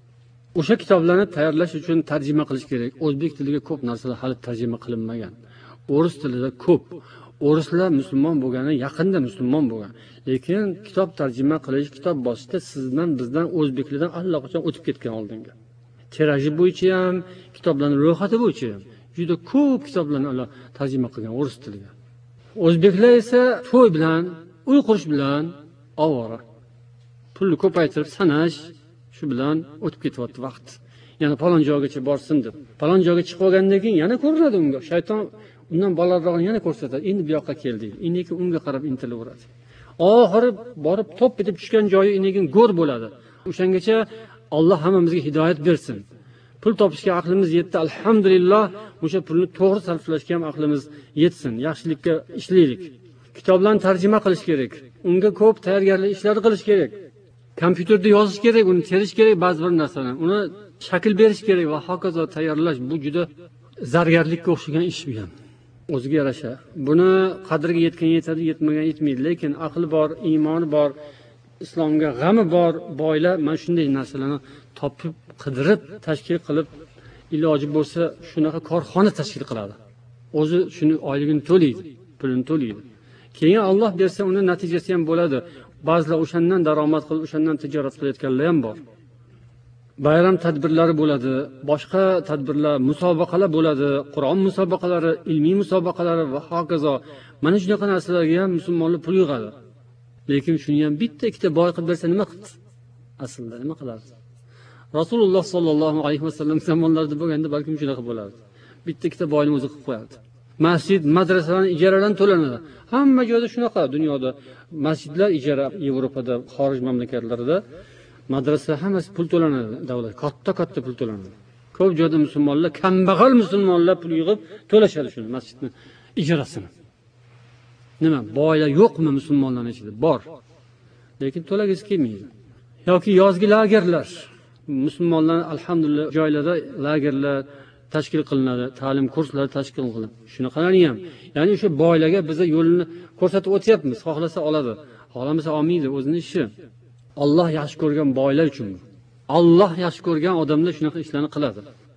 O'sha kitoblarni tayyorlash uchun tarjima qilish kerak. O'zbek tiliga ko'p narsalar hali tarjima qilinmagan. O'ris tilida ko'p. O'rislar musulmon bo'lgani, yaqinda musulmon bo'lgan. Lekin kitob tarjima qilish, kitob bosishda sizdan, bizdan, o'zbeklardan allaqachon o'tib ketgan oldinga. Tiraji bo'yicha ham, kitoblarning ro'yxati bo'yicha ham juda ko'p kitoblarni ular tarjima qilgan o'ris tiliga. O'zbeklar esa to'y bilan, uy qurish bilan ovora. Pulni ko'paytirib sanash shu bilan o'tib ketyapti vaqt. Yana falon joygacha borsin deb. Falon joyga chiqib olgandan keyin yana ko'rinadi unga. Shayton undan balandrog'ini yana ko'rsatadi. Endi bu yoqqa keldi. Endi unga qarab intilaveradi. Oxiri borib top etib tushgan joyi endi go'r bo'ladi. O'shangacha Alloh hammamizga hidoyat bersin. Pul topishga aqlimiz yetdi, alhamdulillah. O'sha pulni to'g'ri sarflashga ham aqlimiz yetsin. Yaxshilikka ishlaylik. Kitoblarni tarjima qilish kerak. Unga ko'p tayyorgarlik ishlari qilish kerak. Kompyuterda yozish kerak, uni terish kerak ba'zi bir narsalarni. Uni shakl berish kerak va hokazo tayyorlash bu juda zargarlikka o'xshagan ish bu ham. O'ziga yarasha. Buni qadriga yetgan yetadi, yetmagan yetmaydi. Lekin aqli bor, iymoni bor, islomga g'ami bor boylar mana shunday narsalarni topib, qidirib, tashkil qilib, iloji bo'lsa shunaqa korxona tashkil qiladi. O'zi shuni oyligini to'laydi, pulini to'laydi. Keyin Alloh bersa uni natijasi ham bo'ladi. Ba'zilar o'shandan daromad qilib, o'shandan tijorat qilayotganlar ham bor. Bayram tadbirlari bo'ladi, boshqa tadbirlar, musobaqalar bo'ladi, Qur'on musobaqalari, ilmiy musobaqalari va hokazo. Mana shunaqa narsalarga ham musulmonlar pul yig'adi. Lekin shuni ham bitta ikkita boy qilib bersa nima qildi? Aslida nima qilardi? Rasululloh sollallohu alayhi vasallam zamonlarida bo'lganda balkim shunaqa bo'lardi. Bitta ikkita boyni o'zi qilib qo'yardi. Masjid, madrasalarning ijaradan to'lanadi. Hamma joyda shunaqa dunyoda masjidlar ijara, Yevropada, xorij mamlakatlarida madrasa hammasi pul to'lanadi davlat. Katta-katta pul to'lanadi. Ko'p joyda musulmonlar, kambag'al musulmonlar pul yig'ib to'lashadi shuni masjidni ijarasini. Nima? Boylar yo'qmi musulmonlarning ichida? Bor. Lekin to'lagisi kelmaydi. Yoki yozgi lagerlar. Musulmonlar alhamdulillah joylarda lagerlar tashkil qilinadi, ta'lim kurslari tashkil qilinadi. Shunaqalarni ham. Ya'ni o'sha boylarga biza yo'lini ko'rsatib o'tyapmiz. Xohlasa oladi, xohlamasa olmaydi, o'zining ishi. Alloh yaxshi ko'rgan boylar uchun. Alloh yaxshi ko'rgan odamlar shunaqa ishlarni qiladi.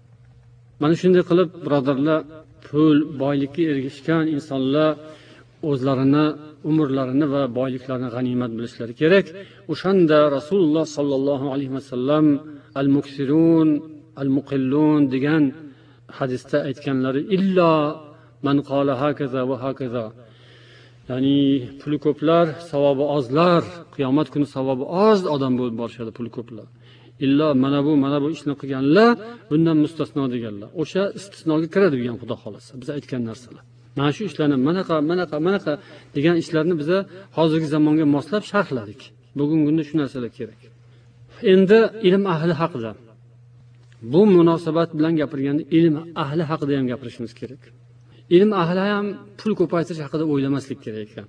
Mana shunday qilib, birodarlar, pul, boylikka erishgan insonlar o'zlarini, umrlarini va boyliklarini g'animat bilishlari kerak. O'shanda Rasululloh sollallohu alayhi vasallam al-muksirun, al-muqillun degan hadisda aytganlari illa man qala hakaza va hakaza. Ya'ni puli ko'plar, savobi ozlar, qiyomat kuni savobi oz odam bo'lib borishadi puli ko'plar. Illa mana bu, mana bu ishni qilganlar bundan mustasno deganlar. O'sha istisnoga kiradi degan Xudo xolasa. Biz aytgan narsalar. Mana shu ishlarni manaqa, manaqa, manaqa degan ishlarni biz hozirgi zamonga moslab sharhladik. Bugungi kunda shu narsalar kerak. Endi ilm ahli haqida. Bu munosabat bilan gapirganda ilm ahli haqida ham gapirishimiz kerak. Ilm ahli ham pul ko'paytirish haqida o'ylamaslik kerak ekan.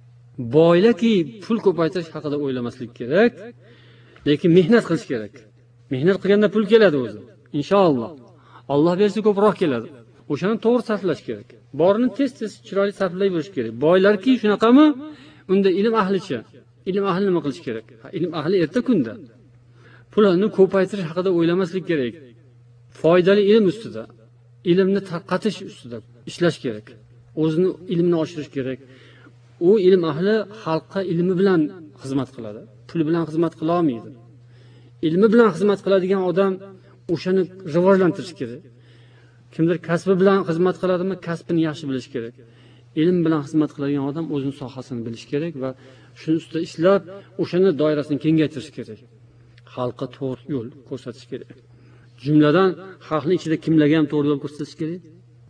Boylaki pul ko'paytirish haqida o'ylamaslik kerak, lekin mehnat qilish kerak. Mehnat qilganda pul keladi o'zi. Inshaalloh. Alloh bersa ko'proq keladi. O'shani to'g'ri sarflash kerak. Borini tez-tez chiroyli sarflayverish kerak. Boylarki shunaqami? Unda ilm ahlicha. Ilm ahli nima qilish kerak? Ilm ahli erta kunda pulni ko'paytirish haqida o'ylamaslik kerak. Foydali ilm ustida, ilmni tarqatish ustida ishlash kerak. O'zini ilmini oshirish kerak. U ilm ahli xalqqa ilmi bilan xizmat qiladi. Pul bilan xizmat qila olmaydi. Ilmi bilan xizmat qiladigan odam o'shani rivojlantirish kerak. Kimdir kasbi bilan xizmat qiladimi, kasbini yaxshi bilish kerak. Ilm bilan xizmat qiladigan odam o'zining sohasini bilish kerak va shuni ustida ishlab, o'shani doirasini kengaytirish kerak. Xalqqa to'g'ri yo'l ko'rsatish kerak. Jumladan xalqning ichida kimlarga ham to'g'ri yo'l ko'rsatish kerak?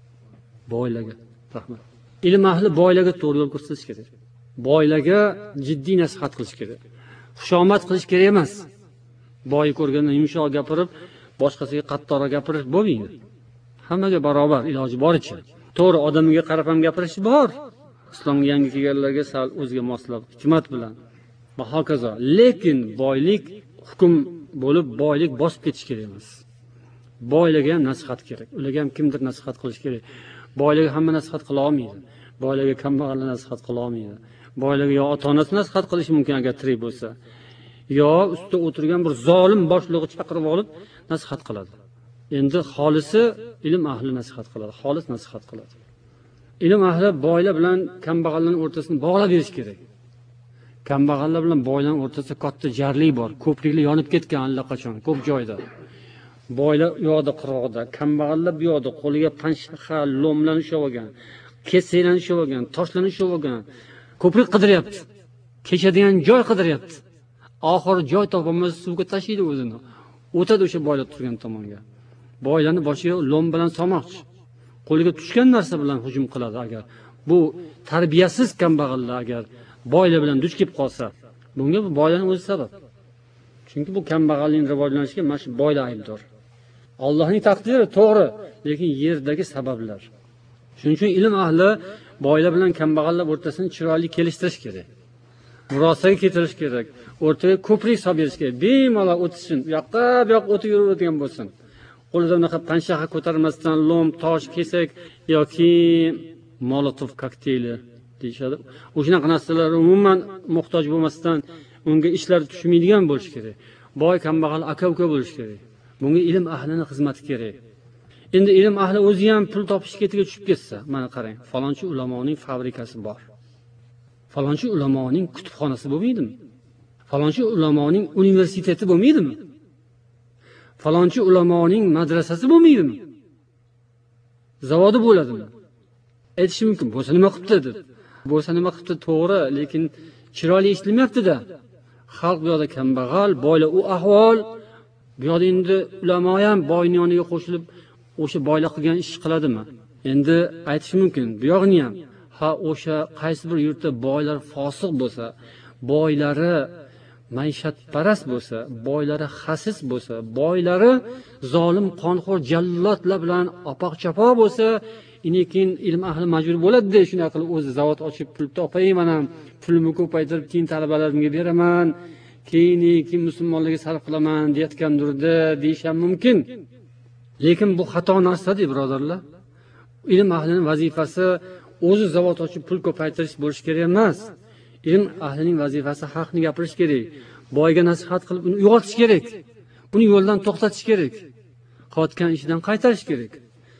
Boylarga. Rahmat. Ilm ahli boylarga to'g'ri yo'l ko'rsatish kerak. Boylarga jiddiy nasihat qilish kerak. Xushomad qilish kerak emas. Boy ko'rganda yumshoq gapirib, boshqasiga qattiqroq gapirish bo'lmaydi. Hammaga barobar iloji boricha. To'g'ri odamga qarab ham gapirish bor. Islomga yangi kelganlarga sal o'ziga moslab, hikmat bilan va hokazo. Lekin boylik hukm bo'lib, boylik bosib ketish kerak emas. Boylarga ham nasihat kerak. Ularga ham kimdir nasihat qilish kerak. Boylarga hamma nasihat qila olmaydi. Boylarga kambag'allar nasihat qila olmaydi. Boylarga yo ota-onasi nasihat qilishi mumkin agar tirik bo'lsa, yo ustida o'tirgan bir zolim boshlig'i chaqirib olib nasihat qiladi. Endi xolisi ilm ahli nasihat qiladi, xolis nasihat qiladi. Ilm ahli boylar bilan kambag'allarning o'rtasini bog'lab berish kerak. Kambag'allar bilan boylarning o'rtasida katta jarlik bor. Ko'priklar yonib ketgan allaqachon, ko'p joyda. Boylar u yoqda qirg'oqda, kambag'allar bu yoqda, qo'liga panshaxa, lo'mlar ushlab olgan, kesaklar ushlab olgan, toshlar ushlab olgan. Ko'prik qidiryapti. Kechadigan joy qidiryapti. Oxiri joy topolmasa suvga tashlaydi o'zini. O'tadi o'sha boylar turgan tomonga. Boylarning boshiga lo'm bilan solmoqchi. Qo'liga tushgan narsa bilan hujum qiladi agar. Bu tarbiyasiz kambag'allar agar boylar bilan duch kelib qolsa, bunga bu boylarning o'zi sabab. Chunki bu kambag'allikning rivojlanishiga mana shu boylar aybdor. Allohning taqdiri to'g'ri, lekin yerdagi sabablar. Shuning uchun ilm ahli boylar bilan kambag'allar o'rtasini chiroyli kelishtirish kerak. Murosaga keltirish kerak. O'rtaga ko'prik solib berish kerak. Bemalol o'tishsin. Bu yoqqa, bu yoqqa o'tib yuraveradigan bo'lsin. Qo'lida unaqa panshaxa ko'tarmasdan lo'm, tosh, kesak yoki molotov kokteyli deyshadi. O'shunaqa narsalar umuman muhtoj bo'lmasdan unga ishlar tushmaydigan bo'lish kerak. Boy kambag'al aka-uka bo'lish kerak. Bunga ilm ahlining xizmati kerak. Endi ilm ahli o'zi ham pul topish ketiga tushib ketsa, mana qarang, falonchi ulamoning fabrikasi bor. Falonchi ulamoning kutubxonasi bo'lmaydimi? Falonchi ulamoning universiteti bo'lmaydimi? Falonchi ulamoning madrasasi bo'lmaydimi? Zavodi bo'ladimi? Aytish mumkin, bo'lsa nima qilibdi deb. Bo'lsa nima qilibdi to'g'ri, lekin chiroyli eshitilmayapti-da. Xalq bu yoqda kambag'al, boylar u ahvol. Bu yoqda endi ulamo ham boyning yoniga qo'shilib o'sha boylar qilgan ish qiladimi? Endi aytish mumkin, bu yo'g'ini ham ha o'sha qaysi bir yurtda boylar fosiq bo'lsa, boylari maishatparast bo'lsa, boylari xasis bo'lsa, boylari zolim qonxo'r jallodlar bilan opoq-chapoq bo'lsa, lekin ilm ahli majbur bo'ladi-da, shunday qilib o'zi zavod ochib pul topayman ham, pulimni ko'paytirib keyin talabalarimga beraman, keyin keyin musulmonlarga sarf qilaman deyotgandirda, deyish ham mumkin. Lekin bu xato narsa-da, birodarlar. Ilm ahlining vazifasi o'zi zavod ochib pul ko'paytirish bo'lish kerak emas. Ilm ahlining vazifasi haqni gapirish kerak. Boyga nasihat qilib uni uyg'otish kerak. Uni yo'ldan to'xtatish kerak. Qilayotgan ishidan qaytarish kerak.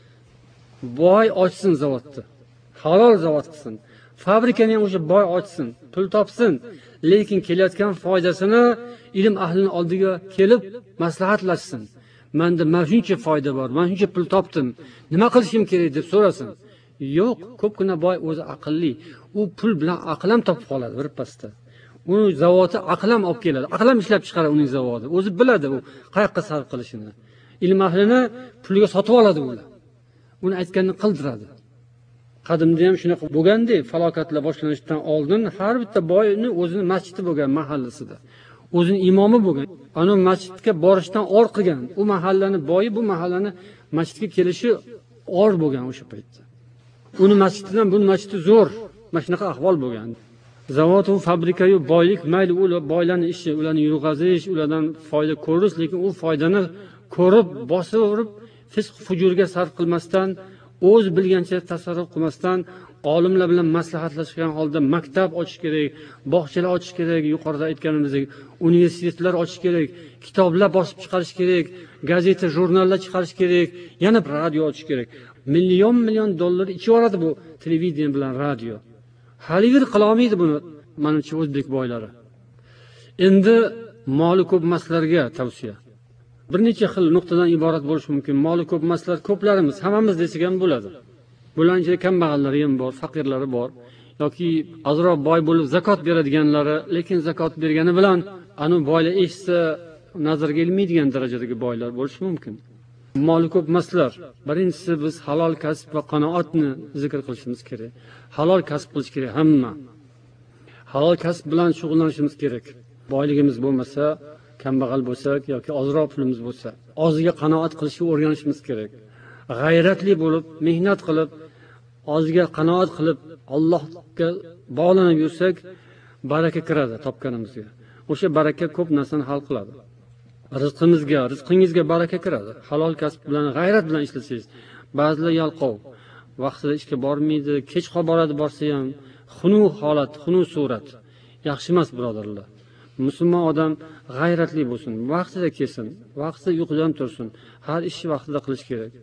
Boy ochsin zavodni. Halol zavod qilsin. Fabrikani ham o'sha boy ochsin, pul topsin. Lekin kelayotgan foydasini ilm ahlining oldiga kelib maslahatlashsin. Menda mana shuncha foyda bor, mana shuncha pul topdim. Nima qilishim kerak deb so'rasin. Yo'q, ko'pgina boy o'zi aqlli. U pul bilan aql ham topib qoladi bir pasda. Uni zavodi aql ham olib keladi. Aql ham ishlab chiqaradi uning zavodi. O'zi biladi u qayoqqa sarf qilishini. Ilm ahlini pulga sotib oladi ular. Uni aytganini qildiradi. Qadimda ham shunaqa bo'lganda, falokatlar boshlanishidan oldin har bitta boyni o'zini masjidi bo'lgan mahallasida. O'zini imomi bo'lgan. Ana masjidga borishdan or qilgan. U mahallani boyi bu mahallani masjidga kelishi or bo'lgan o'sha paytda. Uni masjididan bu masjidi zo'r. Mana shunaqa ahvol bo'lgan. Zavod va fabrika-yu boylik mayli u boylarning ishi, ularni yurg'azish, ulardan foyda ko'rish, lekin u foydani ko'rib, bosib, fisq fujurga sarf qilmasdan, o'z bilgancha tasarruf qilmasdan, olimlar bilan maslahatlashgan holda maktab ochish kerak, bog'chalar ochish kerak, yuqorida aytganimizdek, universitetlar ochish kerak, kitoblar bosib chiqarish kerak, gazeta, jurnallar chiqarish kerak, yana radio ochish kerak. Million million dollar ichib oladi bu televideniya bilan radio. Halidir qila olmaydi buni, menimcha o'zbek boylari. Endi moli ko'p maslarga tavsiya. Bir necha xil nuqtadan iborat bo'lishi mumkin. Moli ko'p maslar ko'plarimiz, hammamiz desak ham bo'ladi. Bularning ichida kambag'allari ham bor, faqirlari bor, yoki ozroq boy bo'lib zakot beradiganlari, lekin zakot bergani bilan anu boylar eshitsa nazarga ilmaydigan darajadagi boylar bo'lishi mumkin. moli ko'p emaslar. Birinchisi biz halol kasb va qanoatni zikr qilishimiz kerak. Halol kasb qilish kerak hamma. Halol kasb bilan shug'ullanishimiz kerak. Boyligimiz bo'lmasa, kambag'al bo'lsak yoki ozroq pulimiz bo'lsa, oziga qanoat qilishni o'rganishimiz kerak. G'ayratli bo'lib, mehnat qilib, oziga qanoat qilib, Allohga bog'lanib yursak, baraka kiradi topganimizga. O'sha baraka ko'p narsani hal qiladi. Rizqimizga, rizqingizga baraka kiradi. Halol kasb bilan, g'ayrat bilan ishlasangiz. Ba'zilar yalqov, vaqtida ishga bormaydi, kech qolib boradi, borsa ham xunuk holat, xunuk surat. Yaxshi emas, birodarlar. Musulmon odam g'ayratli bo'lsin, vaqtida kelsin, vaqtida uyqudan tursin, har ishni vaqtida qilish kerak.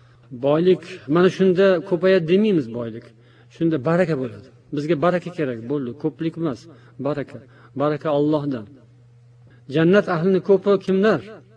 Boylik mana shunda ko'payadi demaymiz, boylik. Shunda baraka bo'ladi. Bizga baraka kerak bo'ldi, ko'plik emas, baraka. Baraka Allohdan. Jannat ahlini ko'pi kimlar?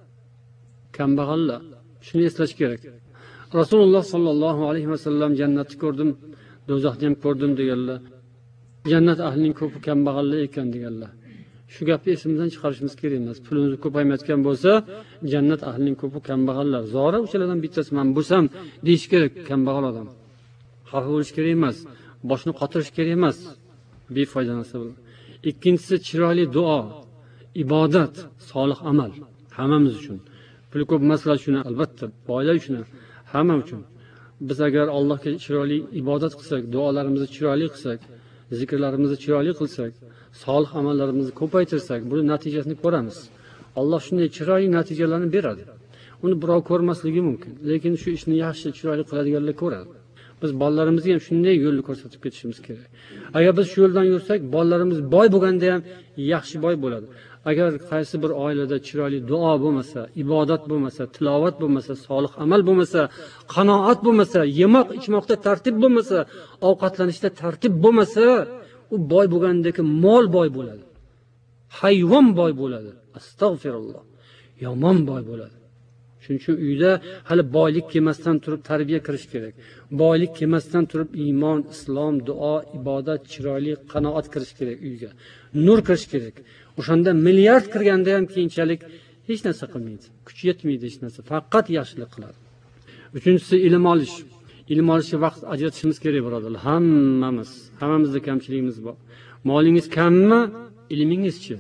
Kambag'allar. Shuni eslash kerak. Rasululloh sollallohu alayhi vasallam jannatni ko'rdim, do'zaxni ham ko'rdim deganlar. Jannat ahlining ko'pi kambag'allar ekan deganlar. Shu gapni esimizdan chiqarishimiz kerak emas. Pulimiz ko'paymayotgan bo'lsa, jannat ahlining ko'pi kambag'allar. Zora o'shalardan bittasi men bo'lsam deyish kerak kambag'al odam. Xafa bo'lish kerak emas, boshni qotirish kerak emas. Befoyda narsa bilan. Ikkinchisi chiroyli duo, ibodat, solih amal hammamiz uchun. Pul ko'p masala shuni albatta, boylar uchun, hamma uchun. Biz agar Allohga chiroyli ibodat qilsak, duolarimizni chiroyli qilsak, zikrlarimizni chiroyli qilsak, solih amallarimizni ko'paytirsak, buni natijasini ko'ramiz. Alloh shunday chiroyli natijalarni beradi. Uni birov ko'rmasligi mumkin, lekin shu ishni yaxshi chiroyli qiladiganlar ko'radi. Biz bolalarimizga ham shunday yo'lni ko'rsatib ketishimiz kerak. Agar biz shu yo'ldan yursak, bolalarimiz boy bo'lganda ham yaxshi boy bo'ladi. Agar qaysi bir oilada chiroyli duo bo'lmasa, ibodat bo'lmasa, tilovat bo'lmasa, solih amal bo'lmasa, qanoat bo'lmasa, yemoq ichmoqda tartib bo'lmasa, ovqatlanishda tartib bo'lmasa, u boy bo'lgandagi mol boy bo'ladi. Hayvon boy bo'ladi. Astag'firulloh. Yomon boy bo'ladi. Shuning uchun uyda hali boylik kelmasdan turib tarbiya kirish kerak. Boylik kelmasdan turib iymon, islom, duo, ibodat, chiroyli qanoat kirish kerak uyga. Nur kirish kerak. O'shanda milliard kirganda ham keyinchalik hech narsa qilmaydi. Kuch yetmaydi hech narsa. Faqat yaxshilik qiladi. Uchinchisi ilm olish. Ilm olishga vaqt ajratishimiz kerak, birodarlar. Hammamiz, hammamizda kamchiligimiz bor. Molingiz kammi? Ilmingiz-chi?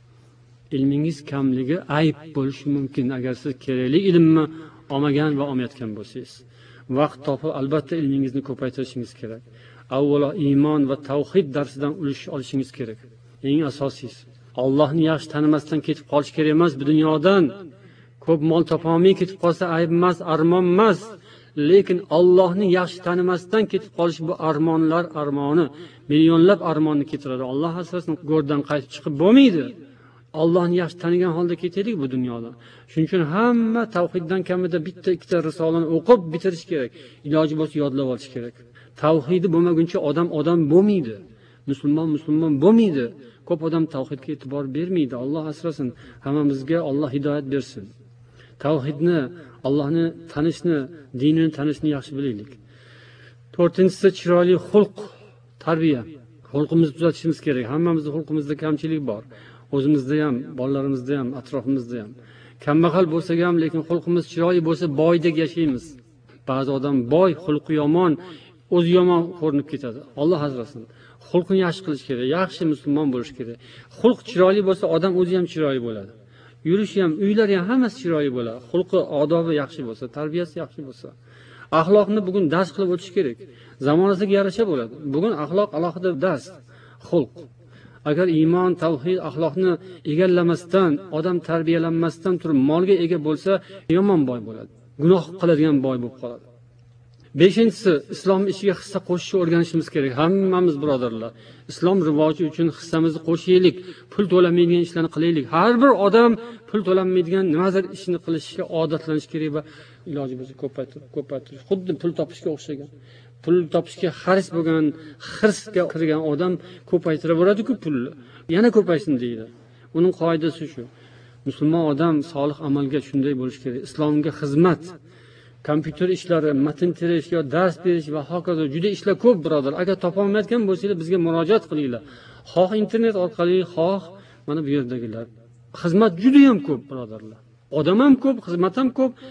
Ilmingiz kamligi ayb bo'lishi mumkin agar siz kerakli ilmni olmagan va olmayotgan bo'lsangiz. Vaqt topib albatta ilmingizni ko'paytirishingiz kerak. Avvalo iymon va tavhid darsidan ulush olishingiz kerak. Eng asosiysi Allohni yaxshi tanimasdan ketib qolish kerak emas bu dunyodan. Ko'p mol topolmay ketib qolsa ayb emas, armon emas. Lekin Allohni yaxshi tanimasdan ketib qolish bu armonlar armoni, millionlab armonni keltiradi. Alloh asrasin, go'rdan qaytib chiqib bo'lmaydi. Allohni yaxshi tanigan holda ketaylik bu dunyodan. Shuning uchun hamma tavhiddan kamida bitta ikkita risolani o'qib bitirish kerak. Iloji bo'lsa yodlab olish kerak. Tavhidi bo'lmaguncha odam odam bo'lmaydi. Musulmon musulmon bo'lmaydi. Ko'p odam tavhidga e'tibor bermaydi. Alloh asrasin, hammamizga Alloh hidoyat bersin. Tavhidni, Allohni tanishni, dinini tanishni yaxshi bilaylik. To'rtinchisi chiroyli xulq, tarbiya. Xulqimizni tuzatishimiz kerak. Hammamizning xulqimizda kamchilik bor. O'zimizda ham, bolalarimizda ham, atrofimizda ham. Kambag'al bo'lsak ham, lekin xulqimiz chiroyli bo'lsa, boydek yashaymiz. Ba'zi odam boy, xulqi yomon, o'zi yomon ko'rinib ketadi. Alloh asrasin. Xulqini yaxshi qilish kerak, yaxshi musulmon bo'lish kerak. Xulq chiroyli bo'lsa, odam o'zi ham chiroyli bo'ladi. Yurishi ham, uylari ham hammasi chiroyli bo'ladi. Xulqi, odobi yaxshi bo'lsa, tarbiyasi yaxshi bo'lsa. Axloqni bugun dars qilib o'tish kerak. Zamonasiga yarasha bo'ladi. Bugun axloq alohida dars, xulq. Agar iymon, tavhid, axloqni egallamasdan, odam tarbiyalanmasdan turib molga ega bo'lsa, yomon boy bo'ladi. Gunoh qiladigan boy bo'lib qoladi. Beshinchisi, islom ishiga hissa qo'shishni o'rganishimiz kerak. Hammamiz birodarlar, islom rivoji uchun hissamizni qo'shaylik, pul to'lamaydigan ishlarni qilaylik. Har bir odam pul to'lanmaydigan nimadir ishni qilishga odatlanish kerak va iloji bo'lsa ko'paytirib, ko'paytirish. Xuddi pul topishga o'xshagan. Pul topishga haris bo'lgan, hirsga kirgan odam ko'paytiraveradi-ku pulni. Yana ko'paysin deydi. Uning qoidasi shu. Musulmon odam solih amalga shunday bo'lish kerak. Islomga xizmat, kompyuter ishlari, matn terish yo dars berish va hokazo juda ishlar ko'p birodar. Agar topolmayotgan bo'lsangiz bizga murojaat qilinglar. Xoh internet orqali, xoh mana bu yerdagilar. Xizmat juda ham ko'p birodarlar. Odam ham ko'p, xizmat ham ko'p.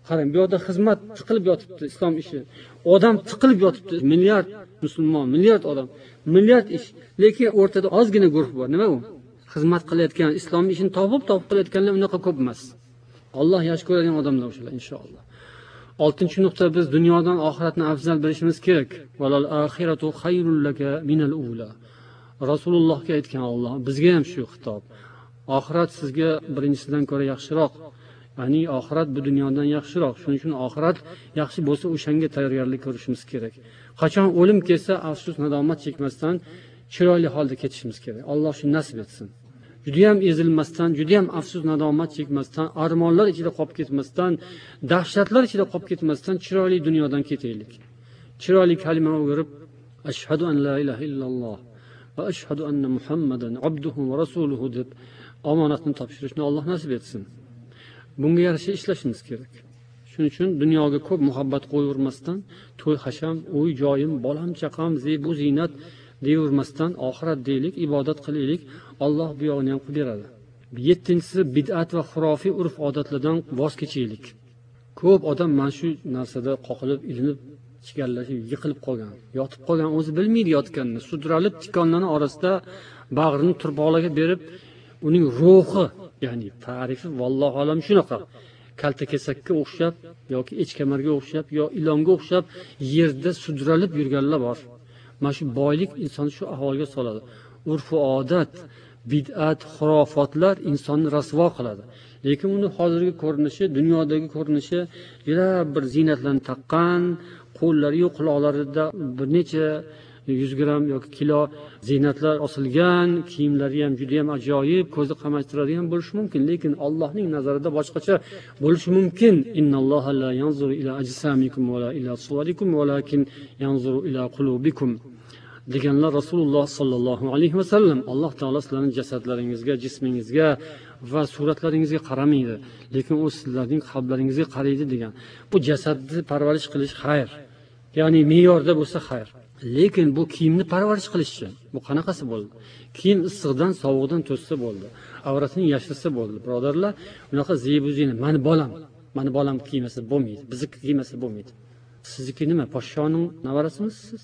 qarang, bu yerda xizmat tiqilib yotibdi, islom ishi. Odam tiqilib yotibdi, milliard musulmon, milliard odam, milliard ish. Lekin o'rtada ozgina guruh bor. Nima u? Xizmat qilayotgan, islom ishini topib topib qilayotganlar unaqa ko'p emas. Alloh yaxshi ko'radigan odamlar o'shalar inshaalloh. oltinchi nuqta, biz dunyodan oxiratni afzal bilishimiz kerak. Valal axiratu xayrul laka minal ula. Rasulullohga aytgan Alloh, bizga ham shu xitob. Oxirat sizga birinchisidan ko'ra yaxshiroq. Ya'ni oxirat bu dunyodan yaxshiroq. Shuning uchun oxirat yaxshi bo'lsa, o'shanga tayyorgarlik ko'rishimiz kerak. Qachon o'lim kelsa, afsus nadomat chekmasdan chiroyli holda ketishimiz kerak. Alloh shuni nasib etsin. Juda ham ezilmasdan, juda ham afsus nadomat chekmasdan, armonlar ichida qolib ketmasdan, dahshatlar ichida qolib ketmasdan chiroyli dunyodan ketaylik. Chiroyli kalima o'girib, ashhadu an la ilaha illalloh va ashhadu anna Muhammadan abduhu va rasuluhu deb omonatni topshirishni Alloh nasib etsin. Bunga yarasha ishlashimiz kerak. Shuning uchun dunyoga ko'p muhabbat qo'yavermasdan, to'y hasham, uy joyim, bolam chaqam, zebu ziynat deyavermasdan oxirat deylik, ibodat qilaylik. Alloh bu yo'lni ham qilib beradi. yettinchisi, bid'at va xurofiy urf-odatlardan voz kechaylik. Ko'p odam mana shu narsada qoqilib, ilinib, chigarlashib, yiqilib qolgan. Yotib qolgan, o'zi bilmaydi yotganini. Sudralib tikonlarning orasida bag'rini turpoqlarga berib, uning ruhi, ya'ni ta'rifi vallohu alam shunaqa. Kalta kesakka o'xshab yoki echkamarga o'xshab yo ilonga o'xshab yerda sudralib yurganlar bor. Mana shu boylik insonni shu ahvolga soladi. Urf-u odat, bid'at, xurofotlar insonni rasvo qiladi. Lekin uni hozirgi ko'rinishi, dunyodagi ko'rinishi juda bir ziynatlarni taqqan, qo'llari yo'q, quloqlarida bir necha yuz gramm yoki kilo ziynatlar osilgan, kiyimlari ham juda ham ajoyib, ko'zni qamashtiradigan bo'lishi mumkin, lekin Allohning nazarida boshqacha bo'lishi mumkin. Innalloha la yanzuru ila ajsamikum va la ila suwarikum walakin yanzuru ila qulubikum deganlar Rasululloh sallallohu alayhi va sallam. Alloh taolo sizlarning jasadlaringizga, jismingizga va suratlaringizga qaramaydi, lekin u sizlarning qalblaringizga qaraydi degan. Bu jasadni parvarish qilish xayr, ya'ni me'yorda bo'lsa xayr. Lekin bu kiyimni parvarish qilishchi. Bu qanaqasi bo'ldi? Kiyim issiqdan, sovuqdan to'ssa bo'ldi. Avratini yashirsa bo'ldi. Birodarlar, bunaqa zebu ziyna, mani bolam, mani bolam kiymasa bo'lmaydi. Bizniki kiymasa bo'lmaydi. Sizniki nima? Podshoning nevarasimiz siz?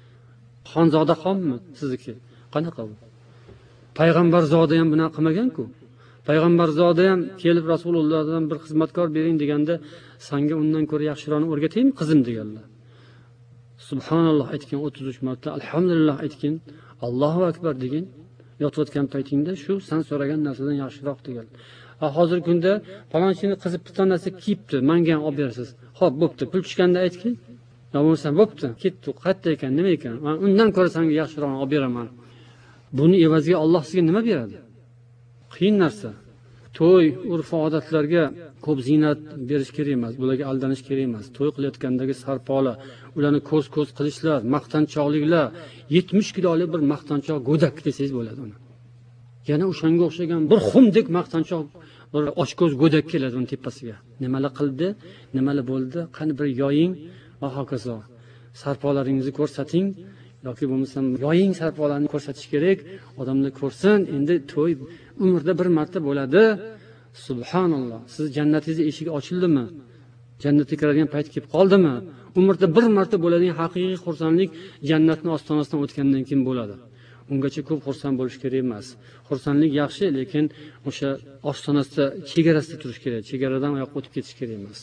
Xonzoda xonmi sizniki? Qanaqa bu? Payg'ambar zoda ham buni qilmagan-ku. Payg'ambar zoda ham kelib Rasulullohdan bir xizmatkor bering deganda, senga undan ko'ra yaxshiroqni o'rgataymi qizim deganlar. Subhanalloh aytgan o'ttiz uch marta, alhamdulillah aytgan, Allohu akbar degan, yotayotgan paytingda shu sen so'ragan narsadan yaxshiroq degan. Ha, hozirgi kunda falonchini qizi bitta narsa kiyibdi, menga ham olib berasiz. Xo'p, bo'pti, pul tushganda aytgin. Ya bo'lmasa bo'pti, ketdi, qayerda ekan, nima ekan? Men undan ko'ra senga yaxshiroqni olib beraman. Buni evaziga Alloh sizga nima beradi? Qiyin narsa. To'y, urf-odatlarga ko'p ziynat berish kerak emas, bularga aldanish kerak emas. To'y qilayotgandagi sarpola, ularni ko'z-ko'z qilishlar, maqtanchoqliklar, yetmish kilolik bir maqtanchoq go'dak desangiz bo'ladi uni. Yana o'shanga o'xshagan bir xumdek maqtanchoq bir ochko'z go'dak keladi uning tepasiga. Nimalar qildi, nimalar bo'ldi, qani bir yoying va hokazo. Sarpolaringizni ko'rsating yoki bo'lmasa yoying sarpolarni ko'rsatish kerak, odamlar ko'rsin. Endi to'y umrda bir marta bo'ladi. Subhanalloh. Siz jannatingiz eshigi ochildimi? Jannatga kiradigan payt kelib qoldimi? Umrda bir marta bo'ladigan haqiqiy xursandlik jannatning ostonasidan o'tgandan keyin bo'ladi. Ungacha ko'p xursand bo'lish kerak emas. Xursandlik yaxshi, lekin o'sha ostonasida, chegarasida turish kerak. Chegaradan oyoqqa o'tib ketish kerak emas.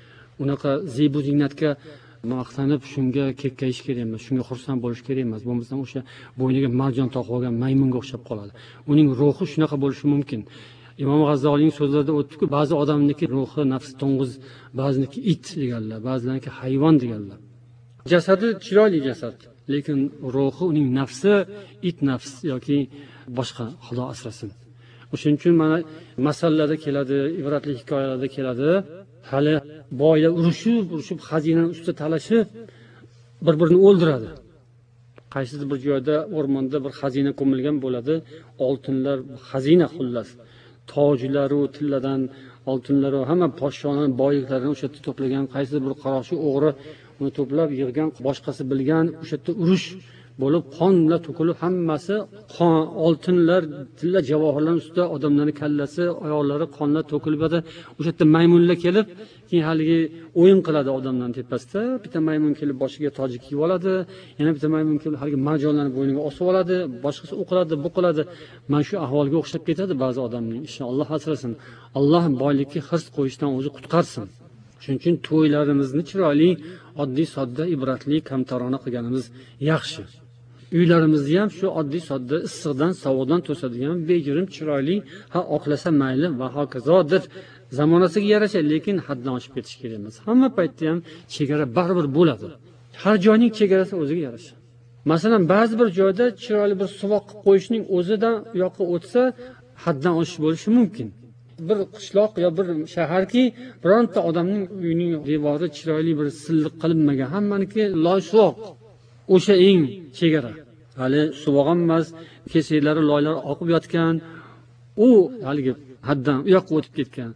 Unaqa zebu ziynatga maqtanib shunga kekkayish kerak emas, shunga xursand bo'lish kerak emas. Bo'lmasa o'sha bo'yniga marjon taqib olgan maymunga o'xshab qoladi. Uning ruhi shunaqa bo'lishi mumkin. Imom G'azzoliyning so'zlarida o'tdi-ku, ba'zi odamniki ruhi nafs to'ng'iz, ba'ziniki it deganlar, ba'zilarniki hayvon deganlar. Jasadi chiroyli jasad, lekin ruhi, uning nafsi it nafs yoki boshqa, Xudo asrasin. O'shuning uchun mana masallarda keladi, ibratli hikoyalarda keladi. Hali boylar urushib, urushib xazinaning ustida talashib bir-birini o'ldiradi. Qaysidir bir joyda o'rmonda bir xazina ko'milgan bo'ladi, oltinlar, xazina xullas. Tojlari, tilladan oltinlari, hamma podshoning boyliklarini o'sha yerda to'plagan, qaysidir bir qaroqchi o'g'ri uni to'plab yig'gan, boshqasi bilgan, o'sha yerda urush bo'lib qonlar to'kilib hammasi qon, oltinlar, tilla javohirlar ustida odamlarning kallasi, oyoqlari qonlar to'kilib edi. O'sha yerda maymunlar kelib, keyin haligi o'yin qiladi odamlarning tepasida. Bitta maymun kelib boshiga toj kiyib oladi, yana bitta maymun kelib haligi marjonlarni bo'yniga osib oladi, boshqasi u qiladi, bu qiladi. Mana shu ahvolga o'xshab ketadi ba'zi odamning ishi. Alloh asrasin. Alloh boylikka hirs qo'yishdan o'zi qutqarsin. Shuning uchun to'ylarimizni chiroyli, oddiy, sodda, ibratli, kamtarona qilganimiz yaxshi. Uylarimizni ham shu oddiy, sodda, issiqdan, sovuqdan to'sadigan, bejirim, chiroyli, ha oqlasa mayli va hokazodir. Zamonasiga yarasha, lekin haddan oshib ketish kerak emas. Hamma paytda ham chegara baribir bo'ladi. Har joyning chegarasi o'ziga yarasha. Masalan, ba'zi bir joyda chiroyli bir suvoq qilib qo'yishning o'zidan u yoqqa o'tsa, haddan oshish bo'lishi mumkin. Bir qishloq yo bir shaharki, bironta odamning uyining devori chiroyli bir silliq qilinmagan, hammaniki loy suvoq. O'sha eng chegara. Hali suvoq emas, kesaklari, loylar oqib yotgan, u haligi haddan u yoqqa o'tib ketgan.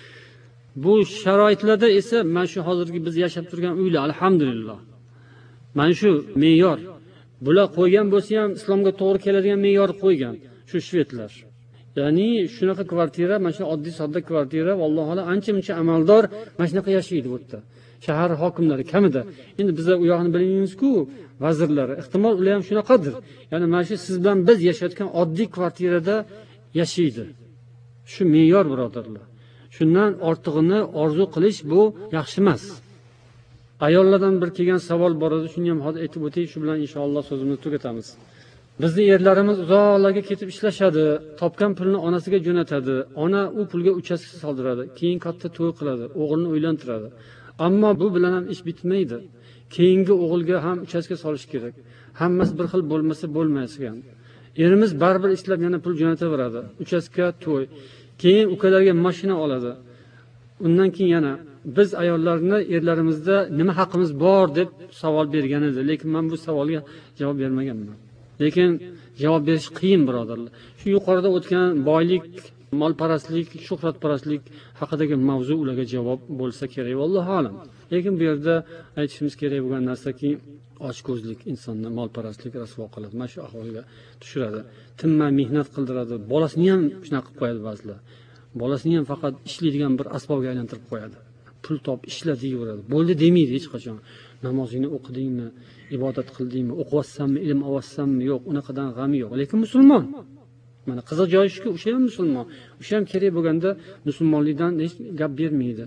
Bu sharoitlarda esa mana shu hozirgi biz yashab turgan uylar, alhamdulillah. Mana shu me'yor. Bular qo'ygan bo'lsa ham islomga to'g'ri keladigan me'yor qo'ygan, shu shvedlar. Ya'ni shunaqa kvartira, mana shu oddiy sodda kvartira, vallohu ancha-muncha amaldor mana shunaqa yashaydi bu yerda. Shahar hokimlari kamida. Endi biz u yoqni bilmaymiz-ku, vazirlar. Ehtimol ular ham shunaqadir. Ya'ni mana shu siz bilan biz yashayotgan oddiy kvartirada yashaydi. Shu me'yor, birodarlar. Shundan ortig'ini orzu qilish bu yaxshi emas. Ayollardan bir kelgan savol bor edi, shuni ham hozir aytib o'tay, shu bilan inshaalloh so'zimizni tugatamiz. Bizning erlarimiz uzoqlarga ketib ishlashadi, topgan pulni onasiga jo'natadi. Ona u pulga uchastka soldiradi, keyin katta to'y qiladi, o'g'ilni uylantiradi. Ammo bu bilan ham ish bitmaydi. Keyingi o'g'ilga ham uchastka solish kerak. Hammasi bir xil bo'lmasa bo'lmaydigan. Erimiz baribir ishlab yana pul jo'nataveradi. Uchastka, to'y. Keyin ukalarga mashina oladi. Undan keyin yana biz ayollarni erlarimizda nima haqimiz bor deb savol bergan edi, lekin men bu savolga javob bermaganman. Lekin javob berish qiyin, birodarlar. Shu yuqorida o'tgan boylik, molparastlik, shuhratparastlik haqidagi mavzu ularga javob bo'lsa kerak, vallohu alam. Lekin bu yerda aytishimiz kerak bo'lgan narsaki, ochko'zlik insonni molparastlik rasvo qiladi, mana shu ahvolga tushiradi. Tinmay mehnat qildiradi, bolasini ham shunaqa qilib qo'yadi ba'zilar. Bolasini ham faqat ishlaydigan bir asbobga aylantirib qo'yadi. Pul top, ishla deyaveradi. Bo'ldi demaydi hech qachon. Namozingni o'qidingmi, ibodat qildingmi, o'qiyotsanmi, ilm olyapsanmi, yo'q, unaqadan g'ami yo'q. Lekin musulmon. Mana qiziq joyi shuki, o'sha ham musulmon. O'sha ham kerak bo'lganda musulmonlikdan hech gap bermaydi.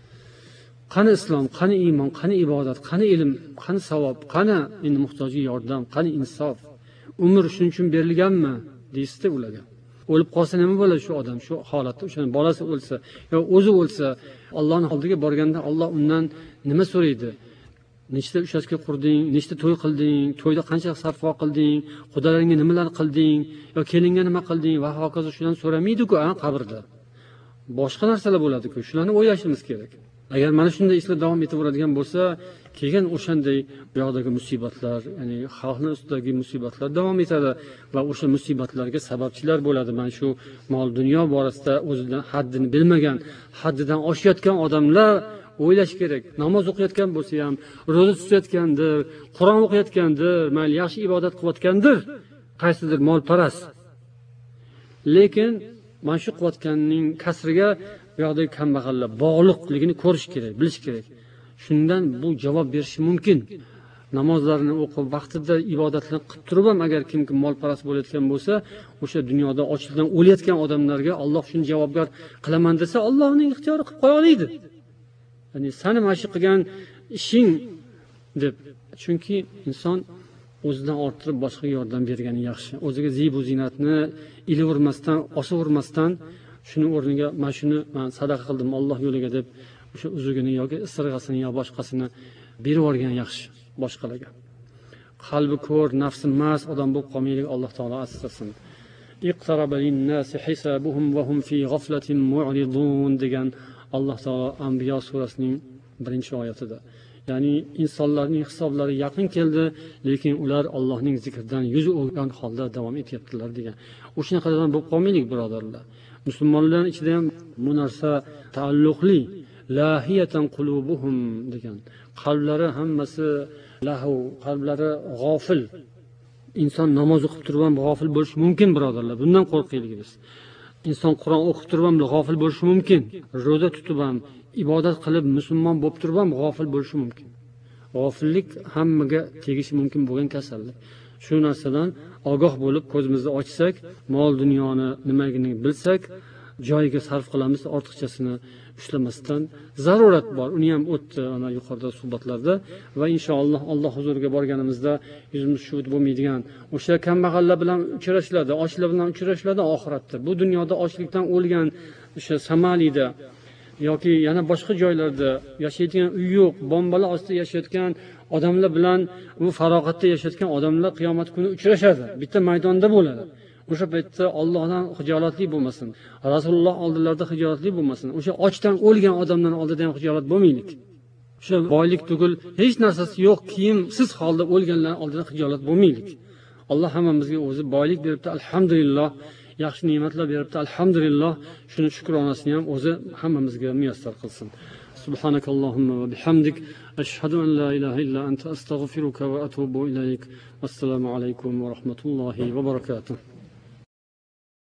Qani islom, qani iymon, qani ibodat, qani ilm, qani savob, qani endi muhtojga yordam, qani insof. Umr shuning uchun berilganmi deysizda ularga. O'lib qolsa nima bo'ladi shu odam, shu holatda, o'shaning bolasi o'lsa, yo o'zi o'lsa, Allohning oldiga borganda Alloh undan nima so'raydi? Nechta uchastka qurding, nechta to'y qilding, to'yda qancha sarfo qilding, xudolaringga nimalar qilding, yo kelinga nima qilding va hokazo, shundan so'ramaydi-ku, a qabrda. Boshqa narsalar bo'ladi-ku, shularni o'ylashimiz kerak. Agar mana shunday ishlar davom etaveradigan bo'lsa, keyin o'shanday bu yoqdagi musibatlar, ya'ni xalqning ustidagi musibatlar davom etadi va o'sha musibatlarga sababchilar bo'ladi. Mana shu mol dunyo borasida o'zidan haddini bilmagan, haddidan oshayotgan odamlar o'ylash kerak. Namoz o'qiyotgan bo'lsa ham, ro'za tutayotgandir, Qur'on o'qiyotgandir, mayli yaxshi ibodat qilayotgandir, qaysidir molparast. Lekin mana shu qilayotganning kasriga bu yoqdagi kambag'allar bog'liqligini ko'rish kerak, bilish kerak. Shundan bu javob berishi mumkin. Namozlarini o'qib, vaqtida ibodatlarni qilib turib ham agar kimki molparast bo'layotgan bo'lsa, o'sha dunyoda ochlikdan o'layotgan odamlarga Alloh shuni javobgar qilaman desa, Allohning ixtiyori qilib qo'ya oladi. Ya'ni seni mana shu qilgan ishing deb. Chunki inson o'zidan orttirib boshqaga yordam bergani yaxshi. O'ziga zibu zinatni ilavermasdan, osavermasdan, shuni o'rniga mana shuni men sadaqa qildim Alloh yo'liga deb o'sha uzugini yoki isirg'asini yo boshqasini berib yuborgan yaxshi boshqalarga. Qalbi ko'r, nafsi mas odam bo'lib qolmaylik, Alloh taolo asrasin. Iqtaraba lin-nasi hisabuhum va hum fi ghaflatin mu'ridun degan Alloh taolo Anbiyo surasining birinchi oyatida. Ya'ni insonlarning hisoblari yaqin keldi, lekin ular Allohning zikridan yuz o'rgan holda davom etyaptilar degan. O'shunaqadan bo'lib qolmaylik, birodarlar. Musulmonlarning ichida ham bu narsa taalluqli. Lahiyatan qulubuhum degan. Qalblari hammasi lahu, qalblari g'ofil. inson namoz o'qib turib ham g'ofil bo'lishi mumkin, birodarlar. Bundan qo'rqaylik biz. Inson Qur'on o'qib turib ham g'ofil bo'lishi mumkin. Ro'za tutib ham, ibodat qilib musulmon bo'lib turib ham g'ofil bo'lishi mumkin. G'ofillik hammaga tegishi mumkin bo'lgan kasallik. Shu narsadan ogoh bo'lib ko'zimizni ochsak, mol dunyoni nimaligini bilsak, joyiga sarf qilamiz, ortiqchasini ushlamasdan. Zarurat bor. Uni ham o'tdi ana yuqorida suhbatlarda va inshaalloh Alloh huzuriga borganimizda yuzimiz shuvut bo'lmaydigan, o'sha kambag'allar bilan uchrashiladi, ochlar bilan uchrashiladi oxiratda. Bu dunyoda ochlikdan o'lgan o'sha Somalida yoki yana boshqa joylarda yashaydigan uy yo'q, bombalar ostida yashayotgan odamlar bilan bu farog'atda yashayotgan odamlar qiyomat kuni uchrashadi. Bitta maydonda bo'ladi. O'sha paytda Allohdan xijolatli bo'lmasin, Rasululloh oldilarida xijolatli bo'lmasin. O'sha ochdan o'lgan odamdan oldida ham xijolat bo'lmaylik. O'sha boylik tugul hech narsasi yo'q, kiyimsiz holda o'lganlar oldida xijolat bo'lmaylik. Alloh hammamizga o'zi boylik beribdi, alhamdulillah. Yaxshi ne'matlar beribdi, alhamdulillah. Shuni shukronasini ham o'zi hammamizga muyassar qilsin. Subhanakallohumma va bihamdik ashhadu an la ilaha illa anta astaghfiruka va atubu ilayk. Assalomu alaykum va rahmatullohi va barakatuh.